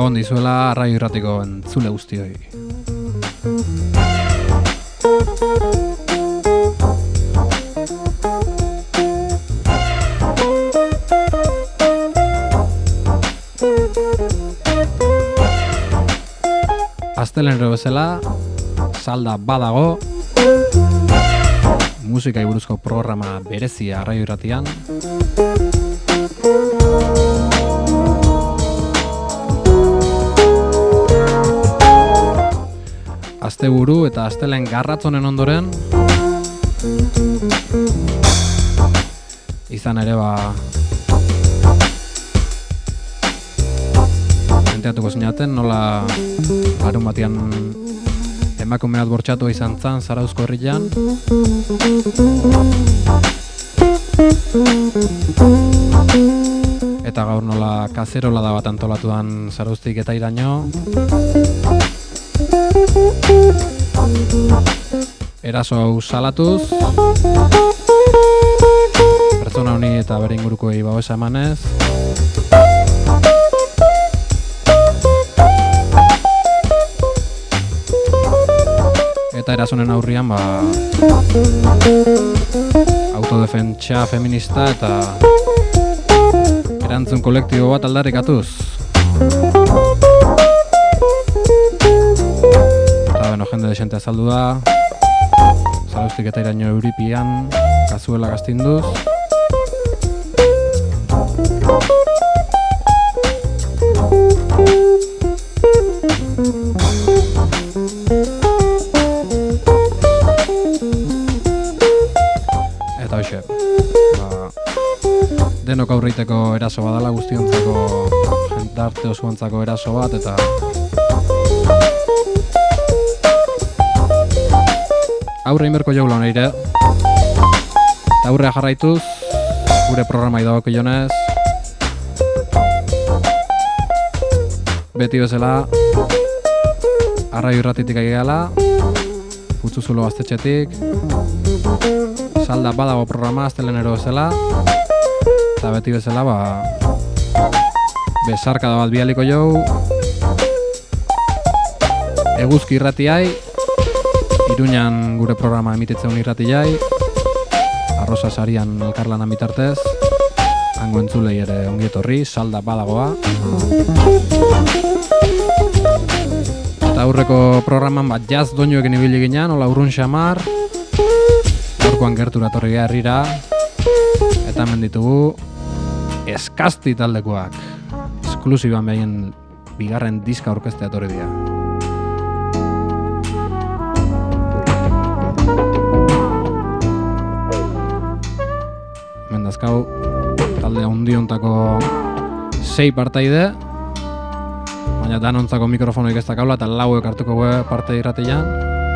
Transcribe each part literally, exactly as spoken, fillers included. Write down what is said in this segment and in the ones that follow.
Gabon dizuela Arraio Irratiko entzule guztioi. Astelenero bezala, salda badago, musikai buruzko programa berezia Arraio Irratian. Asteburu eta astelen garratzonen ondoren izan ere ba enteatuko zinaten nola larun batian emakume bat bortxatu izan zan Zarauzko herrian eta gaur nola kazerola da bat antolatuan Zarauztik eta iraino eraso hau salatuz pertsona honi eta bere ingurukoei babesa emanez eta erasonen aurrian ba autodefentsa feminista eta erantzun kolektibo bat aldarrikatuz. Bueno, jende desente azaldu da, Zarauztik eta iraino euripian, kazuela gaztinduz. Eta hoxe, ba, denok aurreiteko eraso badala guztiontzako, jentarte osoantzako eraso bat, eta aurre inberko jaula honeire eta aurrea jarraituz gure programa idaboko jonez beti bezala Arraio Irratitik aigala Putzuzulo gaztetxetik salda badago programa astelenero bezala eta beti bezala ba besarkada bat bialiko jau eguzki irratiai Iruñan gure programa emititzen irratiai, Arrosa Sarian elkarlanan bitartez, hango entzulei ere ongietorri, salda badagoa. Eta aurreko programan bat jazz doinuekin ibili ginean, hola urrun xamar, gaurkoan gertura torri herrira, eta hemen ditugu eskazti taldekoak, esklusiban behin bigarren diska orkestea torri dira. Mendazkau, talde hundiontako sei partaide, baina danontzako mikrofonoik ez dakaula eta lauek hartuko gue parte irratian.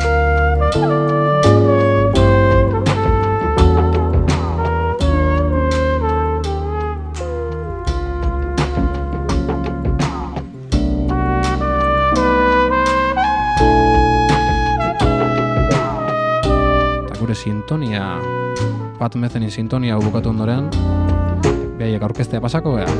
Eta gure sintonia Pat Mezenin sintonia hau bukatu ondoren behaiek aurkestea pasako geha.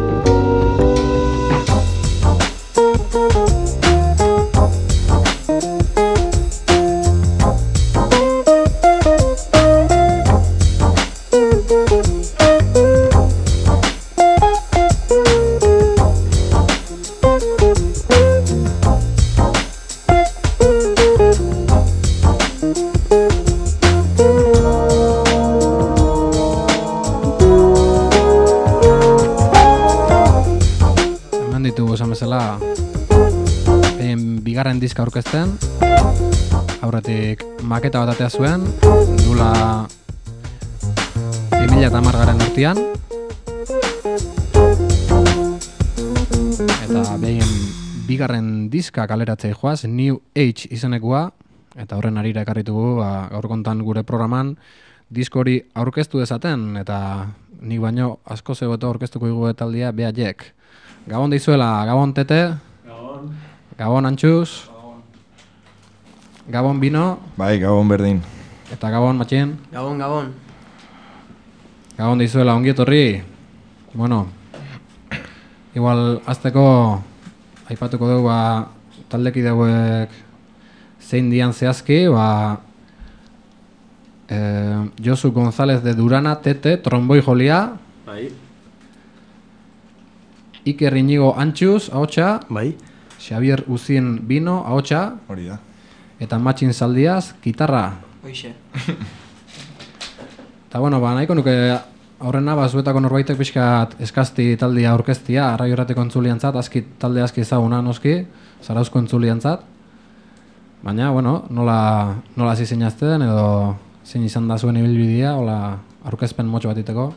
Bigarren diska aurkezten, aurretik maketa bat atea zuen, dula bi mila hamargarren urtean, eta behin bigarren diska kaleratzei joaz, New Age izenekua, eta horren arira ekarritugu gaur kontan gure programan diskori aurkeztu dezaten, eta nik baino asko zegoeto aurkeztuko dugu etaldia behaiek. Gabon dizuela, Gabon Tete, Gabon, Gabon Antxuz, Gabon, Gabon Bino, bai, Gabon Berdin, eta Gabon Matxin, Gabon, Gabon, Gabon dizuela, ongi etorri. Bueno, igual azteko aipatuko dugu ba, taldekide hauek zein dian zehazki, ba, eh, Josu González de Durana, Tete, tromboi jolia, Bai. Iker Iñigo Antxuz, ahotsa, Bai. Xavier Uzin Bino, ahotsa, Hori da. eta Matxin Zaldiaz, gitarra. Hoixe. Eta bueno, ba, nahiko nuke aurrena, ba, zuetako norbaitek pixkat eskazti taldia aurkeztia, arrai horreteko entzuliantzat, aski, talde aski ezaguna noski, zarauzko entzuliantzat. Baina, bueno, nola, nola hasi zeinazten edo zein izan da zuen ibilbidea, hola aurkezpen motxo bat iteko?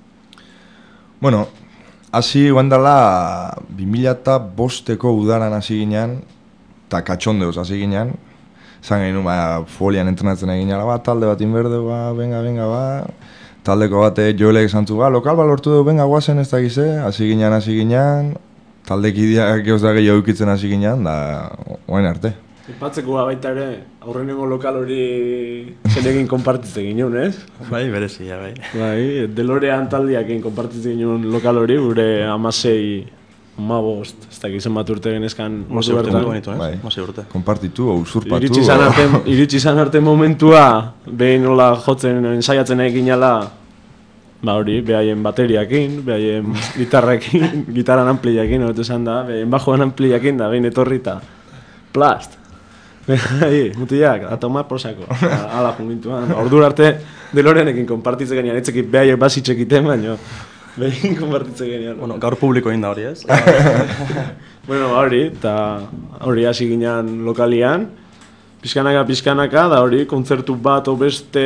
Bueno, hasi guen dela bi mila bosteko udaran hasi ginean, eta katxondeuz hasi ginean, zan gehinu, ba, folian entrenatzen egin gala, ba, talde bat inberdeu, ba, venga, venga, ba, taldeko bate Joelek esan zu, ba, lokal ba, lortu dugu, venga, guazen ez dakize, hasi ginean, hasi ginean, taldekideak gehoz da gehiago ukitzen hasi ginean, da, oain arte. Ipatzeko baita ere, aurrenengo lokal hori zenekin konpartitzen ginen, ez? Bai, berezia, bai. Bai, Delorean taldiakin konpartitzen ginen lokal hori, gure amasei, amabost, ez dakit zenbat urte genezkan Mase urte bertan. nago benitu, ez? Bai. Mase urte. Konpartitu, o usurpatu. Iritsi izan arte, iritsi izan arte momentua, behin nola jotzen, ensaiatzen egin ala, ba hori, behaien bateriakin, behaien gitarrekin, gitaran ampliakin, hobeto esan da, behaien bajoan ampliakin da, behin etorrita, plast. Bai, mutiak, a tomar por saco. Ala jungintuan. Ordura arte Deloreanekin konpartitzen genian, etzekit behaiek basitxekiten, baina behin konpartitzen genian. Bueno, gaur publiko egin da hori, ez? Bueno, hori, eta hori hasi ginean lokalian, pizkanaka, pizkanaka, da hori, kontzertu bat o beste,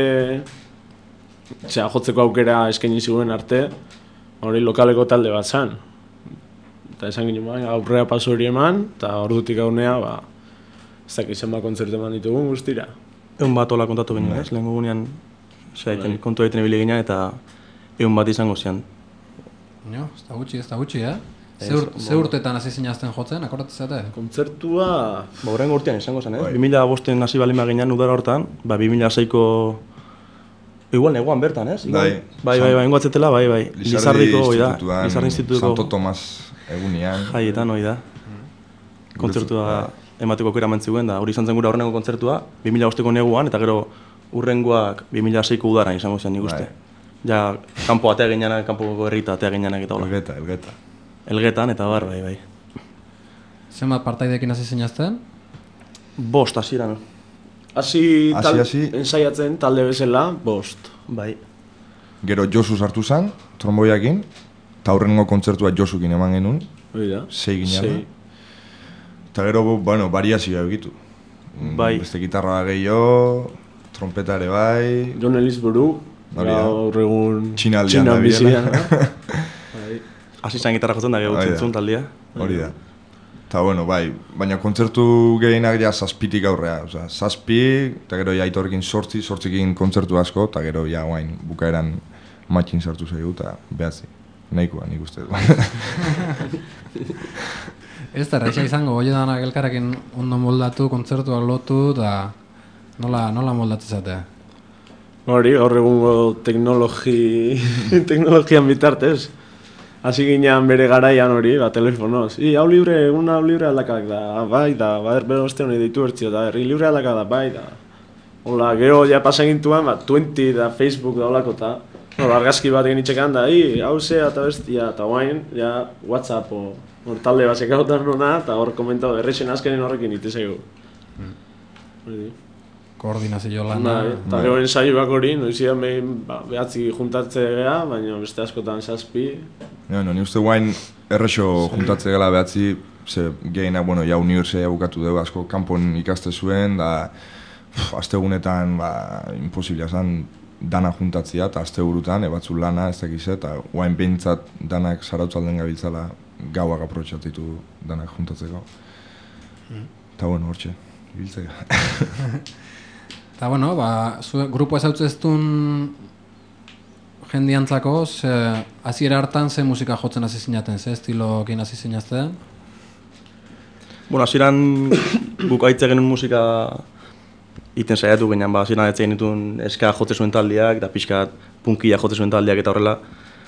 zera, jotzeko aukera eskaini ziguen arte, hori lokaleko talde bat zan. Eta esan ginen, aurrera paso hori eman, eta ordutik aunea, ba, ez dakit zenba kontzertu eman ditugun guztira. Egun bat hola kontatu behin, ez? Lehen gugunean, kontu egiten ibili ginean, eta egun bat izango zian. Jo, ez da gutxi, ez da gutxi, eh? Ze, ur, ze urtetan hasi zinazten jotzen, akordatzezate? Kontzertua... Ba, horrengo urtean izango zen, ez? bi mila bosten hasi bali maginan udara hortan, ba, bi mila seiko... Igual neguan bertan, ez? Bai. Bai, bai, bai, engoatzetela, bai, bai. Lizardiko, hoi da. institutuan, Lizardi institutuko... Santo Tomas egunean. Jaietan, hoi da. Kontzertua emateko aukera mentziguen da. Hori izan zen gure horrengo kontzertua, bi mila bosteko neguan, eta gero urrengoak bi mila seiko udaran izango zen nik uste. Ja, kanpo atea ginenak, kanpoko herrita atea ginenak eta hola. Elgeta, elgeta. Elgetan eta bar, bai, bai. Zenbat partaidekin hasi zinazten? Bost, hasieran. Hasi tal, Hasi, hasi. ensaiatzen talde bezala, bost. Bai. Gero Josu sartu zen, tromboiakin, eta aurrengo kontzertua Josukin eman genuen, Hori da. sei ginean. Sei. Eta gero, bueno, variazioa egitu. Bai. Beste gitarra gehiago, trompeta ere bai. Jon Elizburu, Hori da. gaur egun Txinaldian Txinan dabilela. bizian. Bai. Hasi zen gitarra jotzen da gero Hori da. utzintzun taldia. Hori da. Eta, bueno, bai, baina kontzertu gehienak ja zazpitik aurrea. Osa, zazpi, eta gero ja aitorrekin sortzi, sortzikin kontzertu asko, eta gero ja guain bukaeran matxin sartu zaigu, eta behatzi. Nahikoa, nik uste du. Ez da, erraixa izango, hoi danak elkarrekin ondo moldatu, kontzertuak lotu, eta nola, nola moldatzezate? Hori, gaur egungo teknologi... teknologian bitartez. Hasi ginean bere garaian hori, ba, telefonoz. I, hau libre, egun hau libre aldakak da, bai da, ba, erbero oste honi ditu bertzio da, herri libre aldakak da, bai da. Hola, gero ja pasagintuan, ba, Twenty da, Facebook da holako eta, no, argazki bat egin itxekan da, i, hau zea eta bestia, eta guain, ja, WhatsApp, o, hor talde bat sekautan nona, eta hor komentau, errexen azkenen horrekin itezegu. Hori. Koordinazio lana. Bai, eta gero ensaioak hori, noizian behin ba, behatzi juntatze gea, baina beste askotan zazpi. Ja, no, ni uste guain errexo juntatze gela behatzi, ze gehiena, bueno, ja unibertsitatea bukatu dugu asko kanpon ikaste zuen, da pff, astegunetan ba, imposiblia zen dana juntatzea, eta asteburutan, ebatzu lana, ez dakiz, eta guain behintzat danak zarautzalden gabiltzala gauak aprobetxatitu danak juntatzeko. Eta bueno, hortxe, ibiltzeka. Eta bueno, ba, zue, grupo ezautzeztun jendiantzako, ze, hasiera hartan ze musika jotzen hasi zinaten, ze estilokin hasi zinazten? Bueno, hasieran guk aitze genuen musika iten saiatu ginen, ba, hasieran aitze genituen eska jotze zuen taldeak, eta pixkat punkia jotze zuen taldeak eta horrela.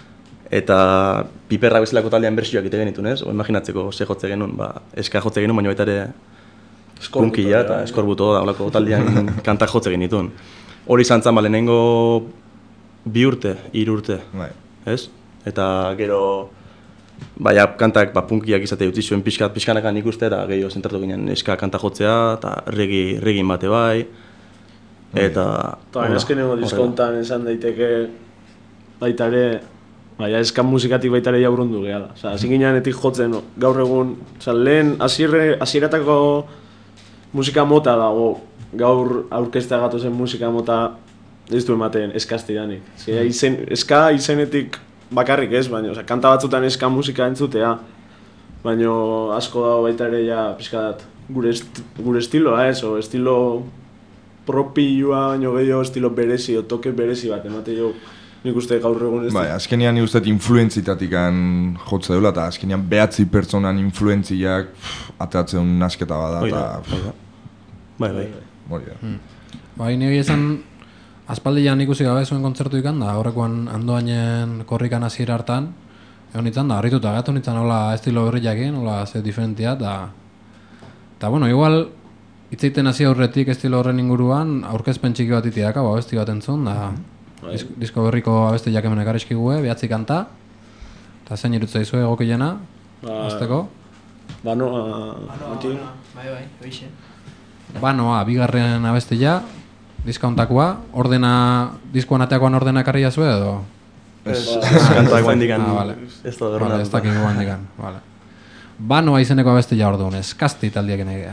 Eta piperrak bezalako taldean bersioak egite genituen, ez? O imaginatzeko ze jotze genuen, ba, eska jotze genuen, baina baita ere punkia eta eskorbuto da, olako taldean kantak jotze genituen. Hori izan zan, ba, lehenengo bi urte, hiru urte, Bai. ez? Eta gero, baina kantak ba, punkiak izate utzi zuen pixkat, pixkanakan ikuste, eta gehiago zentratu ginen eska kanta jotzea, eta regi, regin bate bai, eta... Eta azkenengo diskontan esan daiteke baita ere, baina eska musikatik baita ere jaurundu gehala. Osa, hasi ginenetik jotzen gaur egun, osa, lehen hasieratako musika mota dago, gaur aurkeztea gatozen musika mota ez du ematen eskaztidanik. Izen, eska izenetik bakarrik ez, baina oza, kanta batzutan eska musika entzutea, baina asko dago baita ere ja pixkat gure, est, gure estiloa ez, o estilo propioa, baina gehiago estilo berezi, o toke berezi bat, emate jo, nik uste gaur egun ez. Bai, azkenean nik uste influentzitatikan jotza deula, eta azkenean behatzi pertsonan influentziak ateratzen nasketa bada, eta... Bai, bai. Hori da. Bai, nire esan aspaldian ikusi gabe zuen kontzertu ikan da, horrekoan andoainen korrikan hasiera hartan, egon nintzen da, harrituta gatu nintzen hola estilo berriakin, hola ze diferentia, eta... Eta, bueno, igual, hitzeiten hasi aurretik estilo horren inguruan, aurkezpen txiki bat itiak, hau abesti bat entzun, da... Disko, disko berriko abesti jakemen ekarrizkigue, behatzi kanta, eta zein irutza izue egokiena, azteko? Banoa... Banoa, bai, bai, oixe. Banoa, bigarren abestia, diskauntakoa, ordena, diskoan ateakoan ordena ekarria zue edo? Ez, kantak guandikan, Ah, vale. ez da Vale, berna. ez dakik guandikan, vale. Banoa izeneko abestia orduan, eskazti taldiak egea.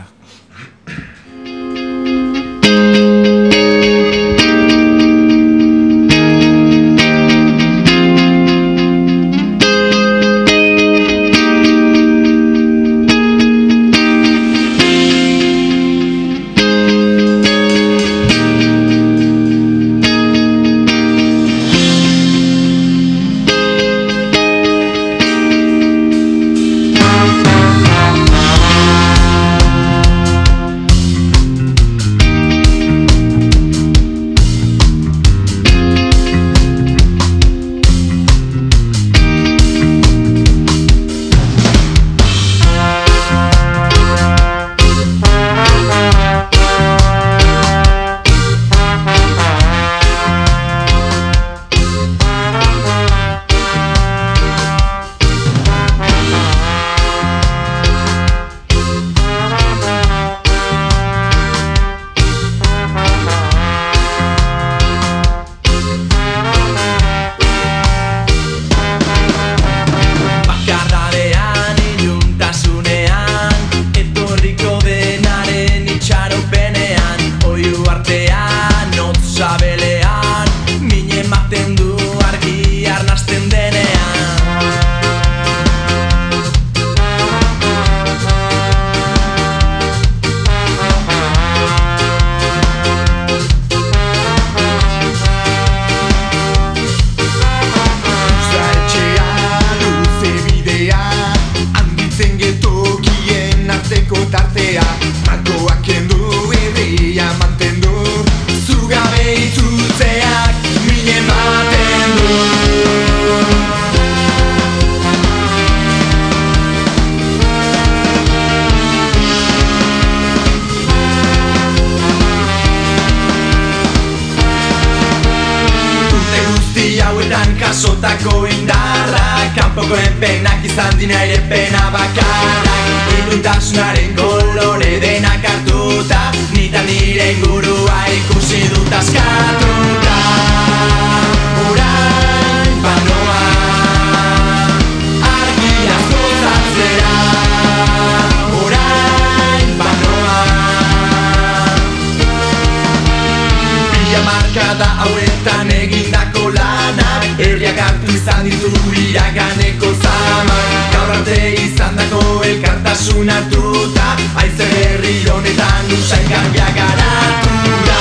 jasotako indarra, kanpokoen penak izan dina ere pena bakarrak. Iluntasunaren kolore denak hartuta, nita nire ingurua ikusi dut askatuta. Orain banoa, argiaz gozatzera. Orain banoa, bila markada hauetan egindako lanak, herriak hartu izan ditu iraganeko zamak. Gaur arte izan dako elkartasun hartuta, aize herri honetan usain garbia garatu da.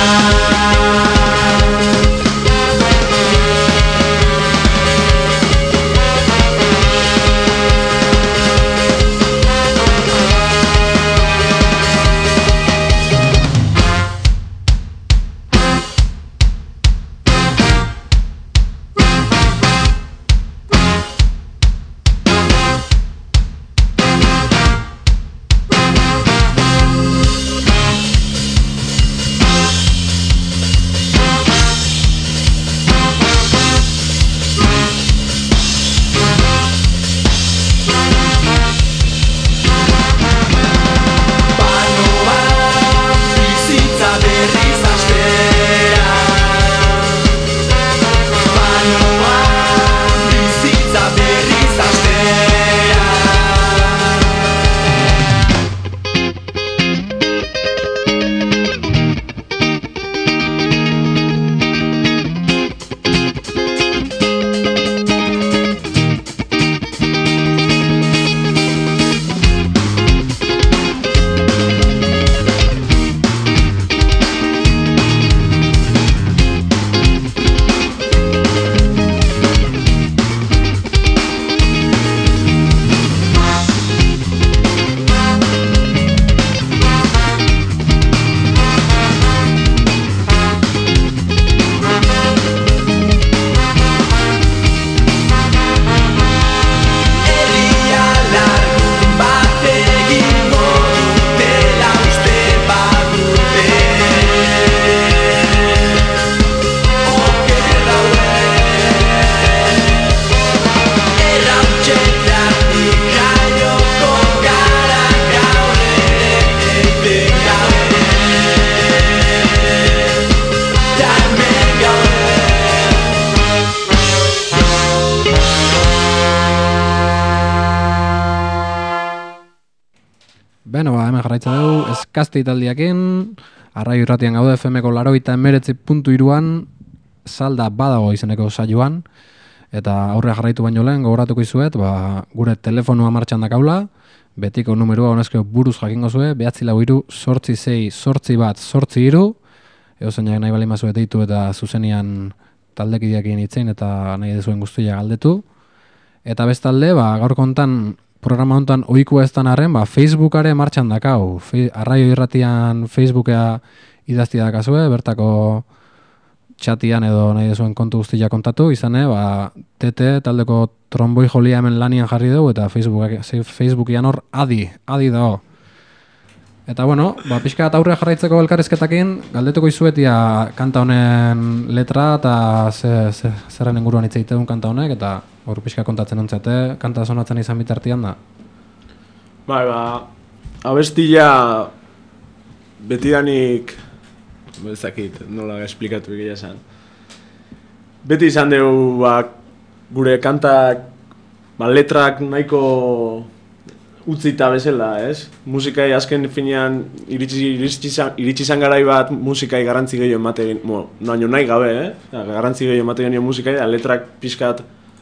hemen jarraitza dugu, eskazte italdiakin, arraio irratian gaude F Mko larogeita emeretzi puntu hiruan, salda badago izeneko saioan, eta aurrea jarraitu baino lehen gogoratuko izuet, ba, gure telefonua martxan dakaula, betiko numerua honezkeo buruz jakingo zue, behatzi lau hiru, sortzi sei, sortzi bat, sortzi hiru, eo zeinak nahi bali mazuet deitu eta zuzenian taldekideakin itzein eta nahi dezuen guztia galdetu. Eta bestalde, ba, gaur kontan, programa honetan ohikoa ez dan arren, ba, Facebookare martxan dakau. Fe, arraio irratian Facebooka idazti dakazue, bertako txatian edo nahi dezuen kontu guztia kontatu, izane, ba, T T taldeko tromboi jolia hemen lanian jarri dugu, eta Facebookak, Facebookian hor adi, adi dago. Eta bueno, ba, pixka eta aurrea jarraitzeko elkarrizketakin, galdetuko izuetia kanta honen letra eta ze, ze, zerren inguruan hitz egiten kanta honek, eta hor pixka kontatzen ontzate, kanta sonatzen izan bitartian da. Bai, ba, abestia betidanik, bezakit, nola esplikatu egia esan. Beti izan dugu, ba, gure kantak, ba, letrak nahiko utzita bezala, ez? Musikai azken finean iritsi, iritsi, iritsi izan garai bat musikai garrantzi gehiago ematen, bueno, naino nahi gabe, eh? Garrantzi gehiago ematen genio musikai, da letrak pixkat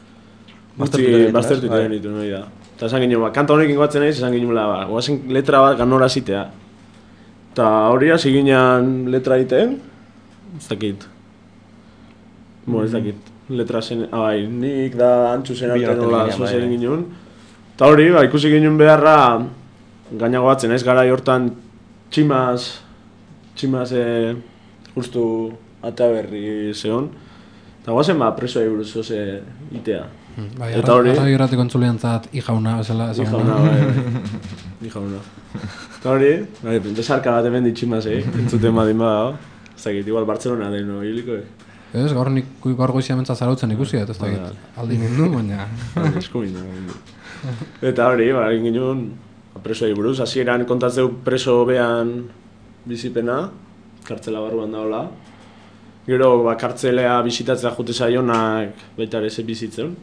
utzi baztertu egiten ditu nahi da. Eta esan ginen, ba, kanta honekin goatzen naiz, esan ginen, ba, goazen letra bat ganora zitea. Eta hori hasi ginean letra egiten, ez dakit. Bueno, ez dakit. Letra zen, abai, nik da antxu zen arte nola zozen ginen. Eta hori, ba, ikusi ginen beharra gainago batzen, ez gara hortan tximaz, tximaz e, justu atea berri zehon. Eta guazen, ba, presoa buruz zoze itea. Bai, eta hori... Arraio irratiko entzuliantzat ijauna, bezala. Ijauna, bai, bai. Ijauna. Eta hori, bai, besarka bat hemen ditximaz, eh? Entzuten badin bada, ez dakit, igual Bartzelona den, no, hiliko, eh? Ez, gaur nik gaur goizia mentza zarautzen ikusi, ez dakit, aldi nindu, baina... Esku nindu, eta hori, ba, egin ginen, presoa buruz, hasieran kontatzeu preso behan bizipena, kartzela barruan daola. Gero, ba, kartzelea bisitatzea jute zaionak baita ere ze bizitzen.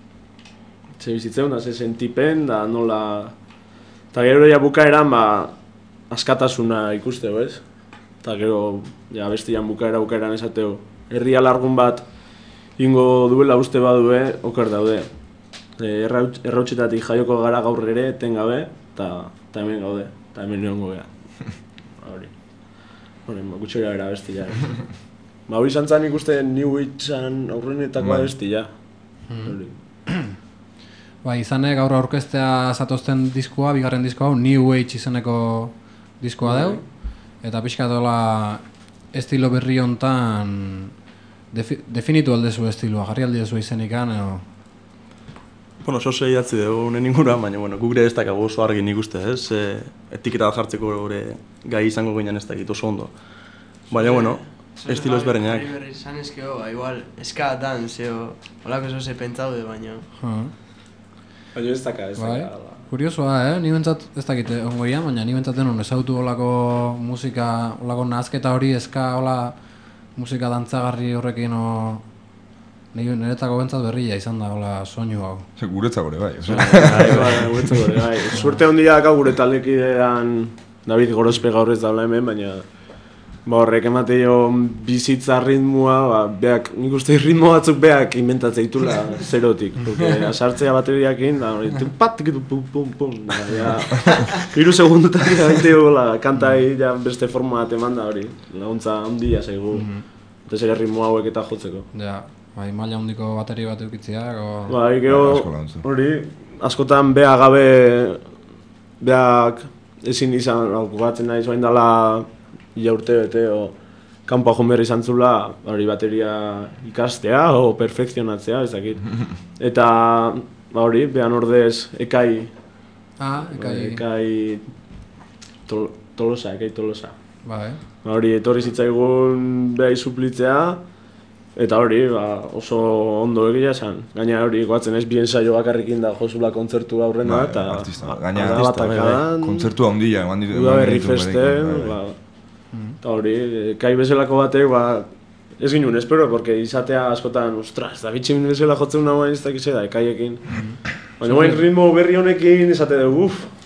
Ze bizitzen, da ze sentipen, da nola... Eta gero ja bukaeran, ba, askatasuna ikusteo, ez? Eta gero, ja, bestian bukaera bukaeran esateo, herria largun bat ingo duela uste badue, oker daude. E, errautxetatik jaioko gara gaur ere, etengabe, eta hemen gaude, eta hemen niongo geha. Hori. Hori, gutxera bera bestia. Ba, hori izan zan ikuste New Age-an aurrenetako bestia. Hori. Ba, izanek gaur aurkeztea zatozten diskoa, bigarren diskoa, New Age izeneko diskoa deu. Eta pixka dola estilo berri hontan defi, definitu aldezu estiloa, jarri aldezu izenikan, edo... Bueno, sose idatzi dugu unen inguruan, baina bueno, guk ere ez dakago oso argi nik uste, ez? E, etiketa bat jartzeko gure gai izango ginen ez dakit oso ondo. Baina, bueno, estilo ezberdinak. Hori berri izan ezkeo, igual, eska dance, o... Olako eso se pentsaude, baina... Baina ez daka, ez daka... Kuriosoa, eh? Ni bentsat ez dakite ongoia, baina ni bentsat denon ezautu olako musika, olako nazketa hori, eska, ola musika dantzagarri horrekin, o... Niretako bentsat berria izan da, ola, soinu hau. Ze guretzako ere bai, oso. Bai, bai, guretzako ere bai. Suerte handia daka gure taldekidean David Gorospe gaur ez daula hemen, baina... Ba horrek emate jo bizitza ritmoa, ba, beak, nik uste ritmo batzuk beak inventatzea ditula zerotik. Porque asartzea bateriakin, da hori, pat, pum, pum, pum, da, ja... Hiru segundutak gaite gola, kantai ja beste forma bat eman da hori. Laguntza handia zaigu, eta zer ritmo hauek eta jotzeko. Ja, bai, maila handiko bateri bat eukitziak, o... Bai, gero, hori, askotan beha gabe, beak ezin izan, gogatzen nahi zoain dela, ia urte bete, o kanpoa joan berri izan zula, hori bateria ikastea, o perfekzionatzea, ez dakit. Eta, ba hori, behan ordez, ekai... Ah, ekai... Ekai... Tol, tolosa, ekai tolosa. Bai. Ba hori, etorri zitzaigun behai suplitzea, eta hori, ba, oso ondo egia esan. Gaina hori, goatzen ez bien saio bakarrikin da josula kontzertu aurrena, eta... Artista, gaina kontzertu handia eman ditu. Udaberri festen, ba... Eta hori, kai bezalako batek, ba, ez ginen, espero, porque izatea askotan, ostras, da bitxin bezala jotzen nagoen ez dakize da, ekaiekin. Baina guain ritmo berri honekin izate dugu, uff,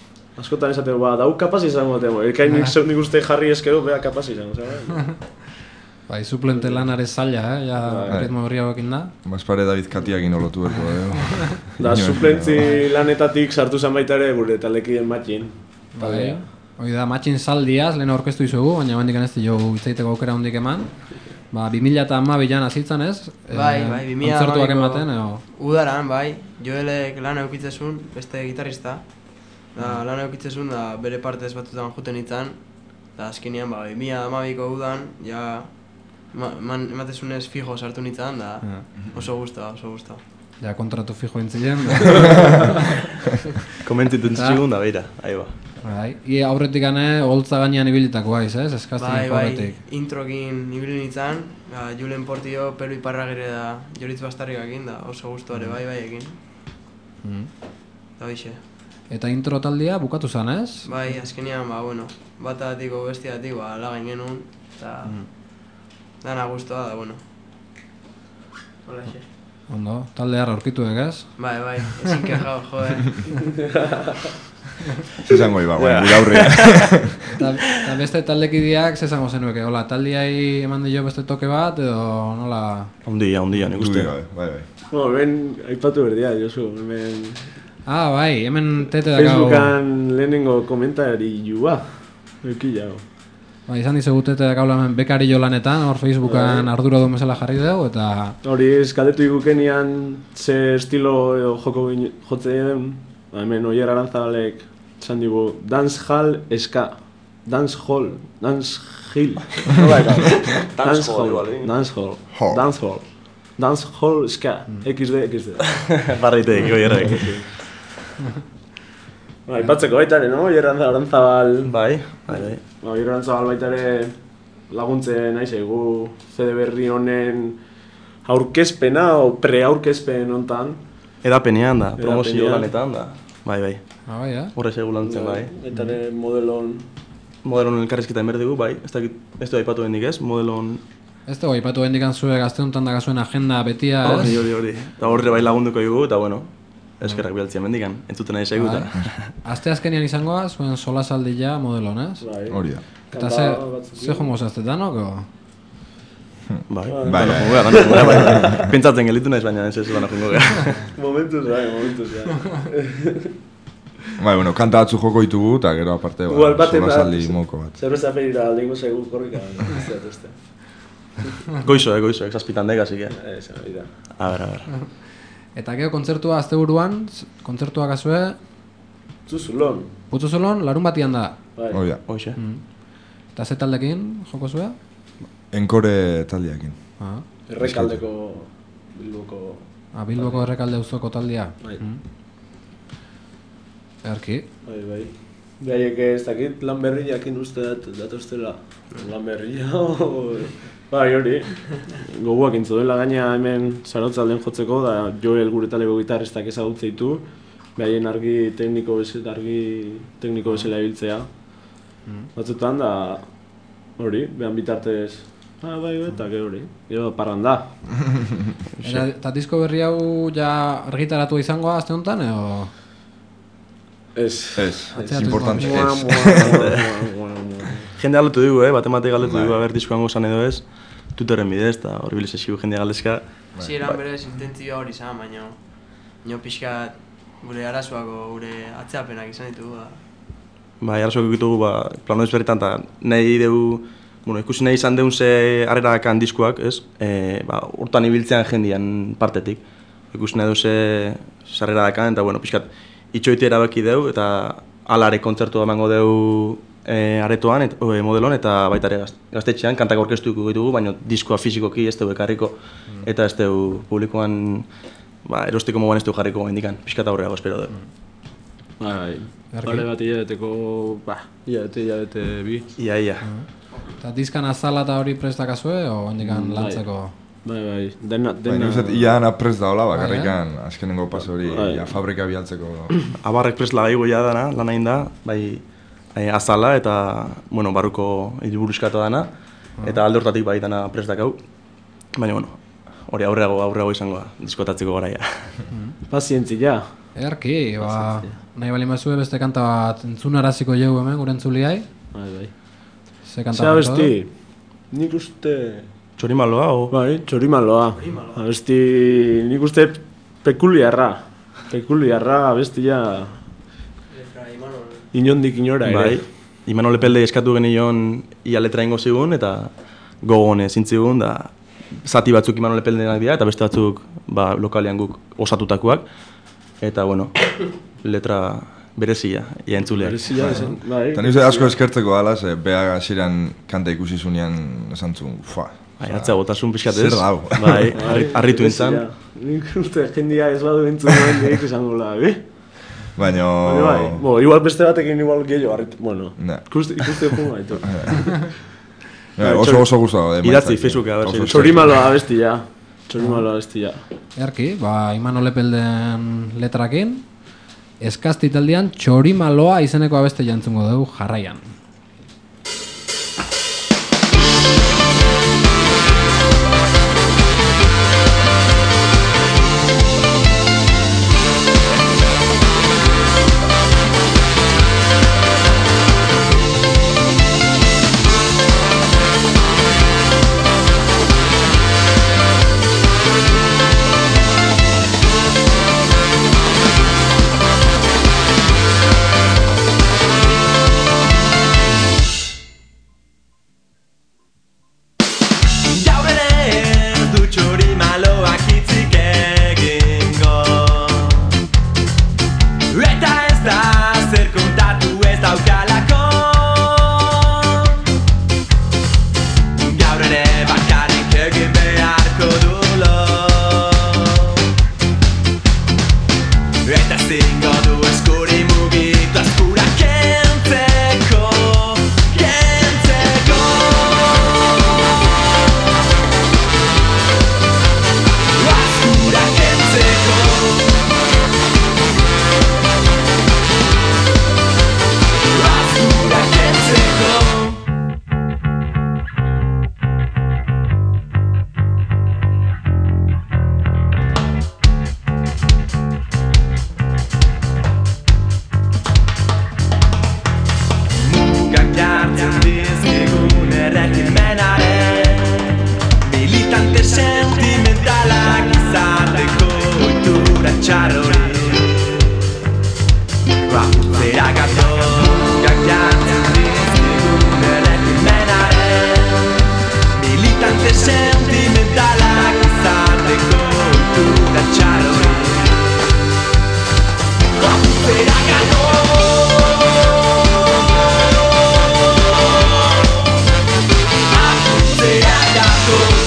askotan esateko, ba, dau kapaz izango temo. Ekain nik, nik uste jarri eskero, beha kapaz izango, zara? Bai, suplente lanare zaila, eh? Ja, Bai. ritmo horri hauekin da. Baspare David Katiakin olotu berko, eh? Da, suplentzi lanetatik sartu zen baita ere gure talekien matxin. Bai. Hoi da, matxin zaldiaz, lehen aurkeztu izugu, baina handik ez jo hitzaiteko aukera hondik eman. Ba, bi mila hamabian hazitzen ez? Bai, Eh, bai, bi mila kontzertuak hamabiko ematen, edo... Udaran, bai, Joelek lan eukitzezun, beste gitarrista. Da, lan eukitzezun, da, bere partez batutan juten itzan. Da, azkenean, ba, bi mila hamabiko udan, ja... Ma, man, ematezunez fijo sartu nintzen, da oso guztua, oso guztua. Ja, kontratu fijo intzilen. Komentzitu entzigun da, beira, ahi ba. Bai, ie aurretik gane, holtza gainean ibilitako baiz, ez? Bai, Eskaztinak bai, aurretik. introkin ibili nintzen, ba, Julen Portio, Peru Iparragire da, Joritz Bastarrikakin, da oso guztuare bai, bai, egin. Mm. Da, bixe. Eta intro taldia bukatu zen, ez? Bai, azkenean, ba, bueno, batatik o bestiatik, ba, lagain genuen, eta... Dana guztua da, bueno. Hola, xe. Ondo, talde harra aurkitu egez? Bai, bai, ezin kejao, joder. Zizango iba, guain, gure aurrean. Eta, eta beste taldekideak zezango zenueke, hola, taldiai eman dio beste toke bat, edo nola... Ondia, ondia, nik uste. Bai, bai, bai. Bueno, ben, aipatu berdia, Josu, hemen... Ah, bai, hemen tete dakau... Facebookan lehenengo komentari jua, eukila. Ba, izan dizugu tete dakau hemen bekari jo lanetan, hor Facebookan ardura duen bezala jarri dugu, eta... Hori, eskaldetu igukenian ze estilo edo joko gine- jotze den, ba, hemen Oier Arantzabalek esan digu, dancehall eska, dancehall, dancehill, nola eka? Dancehall, igual, eh? dancehall, Hall. dancehall, dancehall eska, X D, X D. Barritek, goierrek. Ba, aipatzeko baita ere, no? Oier Arantzabal, Bai, bai, bai. ba, Oier Arantzabal baita ere laguntzen nahi zaigu C D berri honen aurkezpena o pre-aurkezpen hontan. Edapenean da, promozio Edapenean. lanetan da. Bai, bai. Ah, bai, eh? Horre segu lantzen, bai. Baita ere modelon... Modelon elkarrizketa enber dugu, bai. Ez dakit, ez du aipatu bendik ez, modelon... Ez dugu, aipatu bendikan zue gazte honetan da zuen agenda betia, Hori, ez? hori, hori. Eta horre bai lagunduko dugu, eta bueno, eskerrak bialtzia mendikan, entzuten nahi zaigu, eta... Aste azkenian izangoa, zuen solasaldia modelon, ez? Bai. Hori da. Eta ze, ze jongo zaztetanok, o? Bai, Bai, dano bai. jungo gara, dano jungo gara, bai. Pentsatzen gelitu naiz, baina ez ez dano jungo gara. Momentuz, bai, momentuz, ja. Bai, bueno, kanta batzu joko ditugu, eta gero aparte, Igual ba, baten solasaldi bat- moko bat. Zerbeza ferira aldeingo zaigu korrika, ez da, ez da. Goizo, eh, goizo, exazpitan dek, así que... Ez, hori da. A ber, a ber. Eta gero kontzertua asteburuan, z- kontzertua gazue, Zuzulon, Putzuzolon, larun batian da. bai. Hori da. Hoxe. Eta ze taldekin joko zue? Enkore taldeakin. Ah, Errekaldeko Bilboko... ah, Bilboko errekalde auzoko taldea. Bai. Erki. Bai, bai. Behaiek ez dakit lan berri jakin uste dat, datoztela. Lan berria, bai hori. Goguak intzo dela gaina hemen Zarautz-alden jotzeko, da Joel gure taleko gitarristak ezagutze ditu. Behaien argi tekniko bezala, argi tekniko bezala ibiltzea. Batzutan da hori, behan bitartez, ah, bai, bai, eta gero hori. Gero parranda. Eta, eta disko berri hau ja argitaratu izangoa aste honetan, edo... Ez. Ez, ez Atzeratu importante, izango. Mua, ez. mua, mua, mua, mua. Jende galetu dugu, eh? Bate mate galetu Bai. dugu, aber diskoango zan edo ez. Twitterren bidez, eta hori bilez esibu jende galdezka. Zieran berez intentzioa hori izan, baina... Nio pixkat gure arazoako, gure atzeapenak izan ditugu, da. Bai, arazoak ditugu, ba, plano ezberritan, eta nahi dugu, bueno, ikusi nahi izan deun ze harrerakan diskoak, ez? E, ba, urtan ibiltzean jendian partetik. Ikusi nahi dugu ze sarreradakan, eta, bueno, pixkat, itxoite erabaki deu, eta alare kontzertua emango deu e, aretoan, et, o, e, modelon, eta baita ere gaz- gaztetxean, kantak orkestuko ditugu, baina diskoa fisikoki ez dugu ekarriko, eta ez dugu publikoan, ba, erosteko moguan ez dugu jarriko indikan, pixkat aurreago espero dugu. Bai, bai. Erki. Pare bat hilabeteko, ba, hilabete, hilabete bi. Ia, ia. Eta diskan azala eta hori prestakazue, o handikan Bai. lantzeko? Bai, bai, dena, Bai, dena... nik uste, ia dana prest daola, Bai, bakarrikan, azkenengo paso hori, Bai. ja, fabrika bialtzeko. Abarrek prest lagaigo ja dana, lan egin da, bai e, azala eta, bueno, barruko hiriburuzkatu dana, eta alde hortatik bai dana prest dakau. Baina, bueno, hori aurreago, aurreago izango da, diskotatzeko garaia. Pazientzia. Erki, ba... nahi bali mazue beste kanta bat entzunaraziko jau hemen, gure entzuliai. Bai, bai. Ze kanta Zea bat besti, nik uste... Txorimaloa, o? Bai, txorimaloa. Abesti, nik uste pekuliarra. Pekuliarra abestia... Inondik inora ere. Bai, Imanol Epelde eskatu genion ia letra ingo zigun, eta gogon ezin zigun, da zati batzuk Imanol Epeldenak dira, eta beste batzuk ba, lokalean guk osatutakoak. Eta, bueno, letra berezia, ia entzuleak. Berezia, esan, bai. Eta nire asko eskertzeko ala, ze beha ziren kanta ikusi zunean esan zuen, fa. Bai, atza botasun pixkat ez. Zer dau. Bai, harri- harritu intzan. Nik uste jendia ez badu entzun duen gehiak izango la, eh? Baina... Baina bai, bo, igual beste batekin igual gehiago harritu, bueno, Ne. ikuste ikuste joan gaitu. Ja, oso oso gustatu da. Idatzi Facebooka, a ber, si- Txorimaloa abestia, txorimaloa abestia. Erki, ba, Imanol Epelden letrakin, eskazti taldean Txorimaloa izeneko abeste jantzungo dugu jarraian. Gaur ere ez du txorimaloak hitzik egingo, eta ez da zer kontatu ez daukalako. Gaur ere bakarrik egin beharko dulo, eta zingo du eskuri mugitu askura kentzeko, kentzeko. Askura kentzeko. Askura kentzeko. Mugak jartzen dizkigun erregimenaren, militante sentimentalak izateko ohitura txar hori. Apurtzera gatoz, mugak jartzen dizkigun erregimenaren, militante sentimentalak izateko ohitura txar hori. Apurtzera gatoz. Apurtzera gatoz.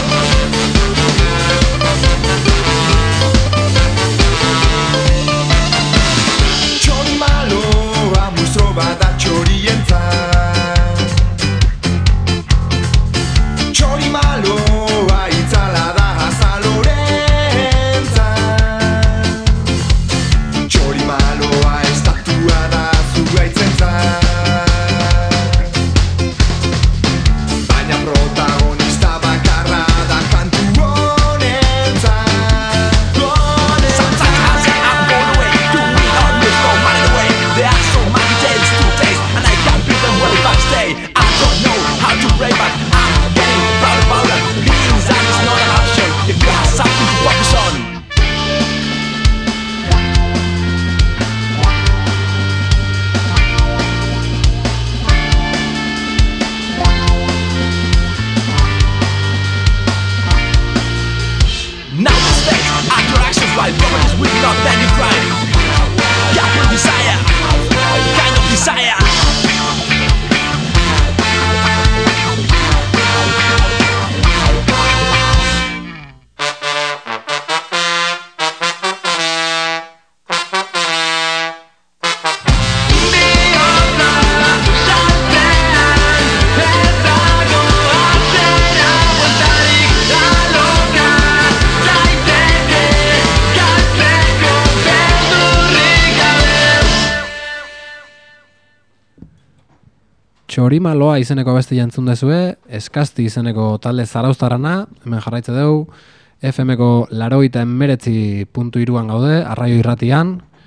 Txorimaloa muztro bada txorientzat. Txorimaloa itzala da azalorentzat. Txorimaloa estatua da zuaitzentzat. Baina protagonista bakarra da kantu honentzat. Honentzat. Now the stakes, act your actions right. Problem is weak, not then you cry. Got your desire, kind of desire. Txorimaloa izeneko abesti jantzun dezue, eskazti izeneko talde zarauztarrana, hemen jarraitze dugu, F Mko laroita emmeretzi puntu iruan gaude, arraio irratian,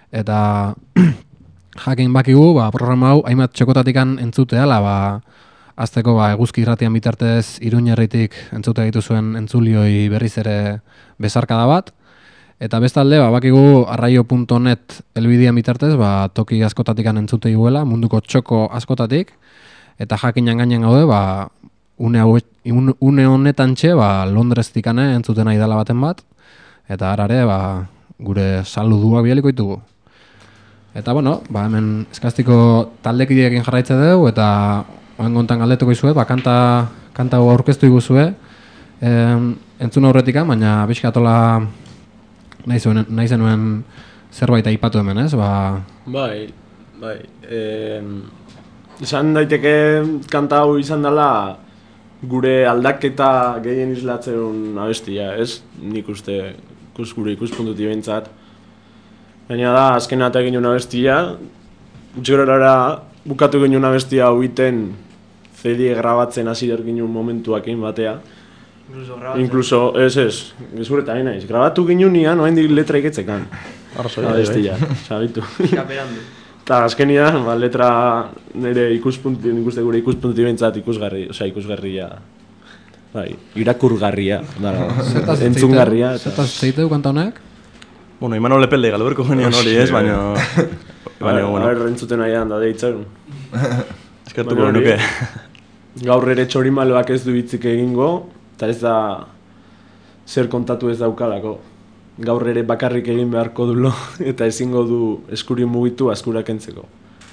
eta jakin bakigu, ba, programa hau hainbat txokotatikan entzuteala, ba, azteko ba, eguzki irratian bitartez Iruñerritik entzute dituzuen entzulioi berriz ere bezarkada bat, eta bestalde, ba, bakigu arraio puntu net elbidian bitartez, ba, toki askotatikan entzute iguela, munduko txoko askotatik, eta jakinan gainen gaude, ba, une, hau, une honetan txe, ba, Londrestikane entzuten nahi dela baten bat, eta harare, ba, gure saluduak bialiko ditugu. Eta, bueno, ba, hemen eskastiko taldekideekin jarraitze dugu, eta oen gontan galdetuko izuet, ba, kanta, kanta hau aurkeztu iguzue, em, entzun aurretikan, baina bizkatola nahi, zuen, nahi zenuen zerbait aipatu hemen, ez? Ba... Bai, bai. Eh, izan daiteke kanta hau izan dela gure aldaketa gehien islatzen abestia, ez? Nik uste, ikus, gure ikuspuntutik behintzat. Baina da, azken eta egin una bestia, utxigorara bukatu egin una bestia hau iten C D grabatzen hasi ginen momentuakin batea. Incluso grabatzen. Incluso, ez ez, gezureta hain naiz. Grabatu ginen nian, oain dik letra iketzekan. Arrazoi, La bestia, sabitu. Kaperandu. Eta azkenian, ba, letra nire ikuspuntu, ikuste gure ikuspuntutik behintzat ikusgarri, osea ikusgarria. Bai, irakurgarria, dara, entzungarria. Zertaz zeiteu kanta honek? Bueno, Imanol Lepelde galberko genion hori ez, baina... baina, bueno. A ver, entzuten nahian da deitzen. Eskertuko nuke. Gaur ere txorimaloak ez du hitzik egingo, eta ez da zer kontatu ez daukalako. Gaur ere bakarrik egin beharko dulo, eta ezingo du eskuri mugitu askura kentzeko.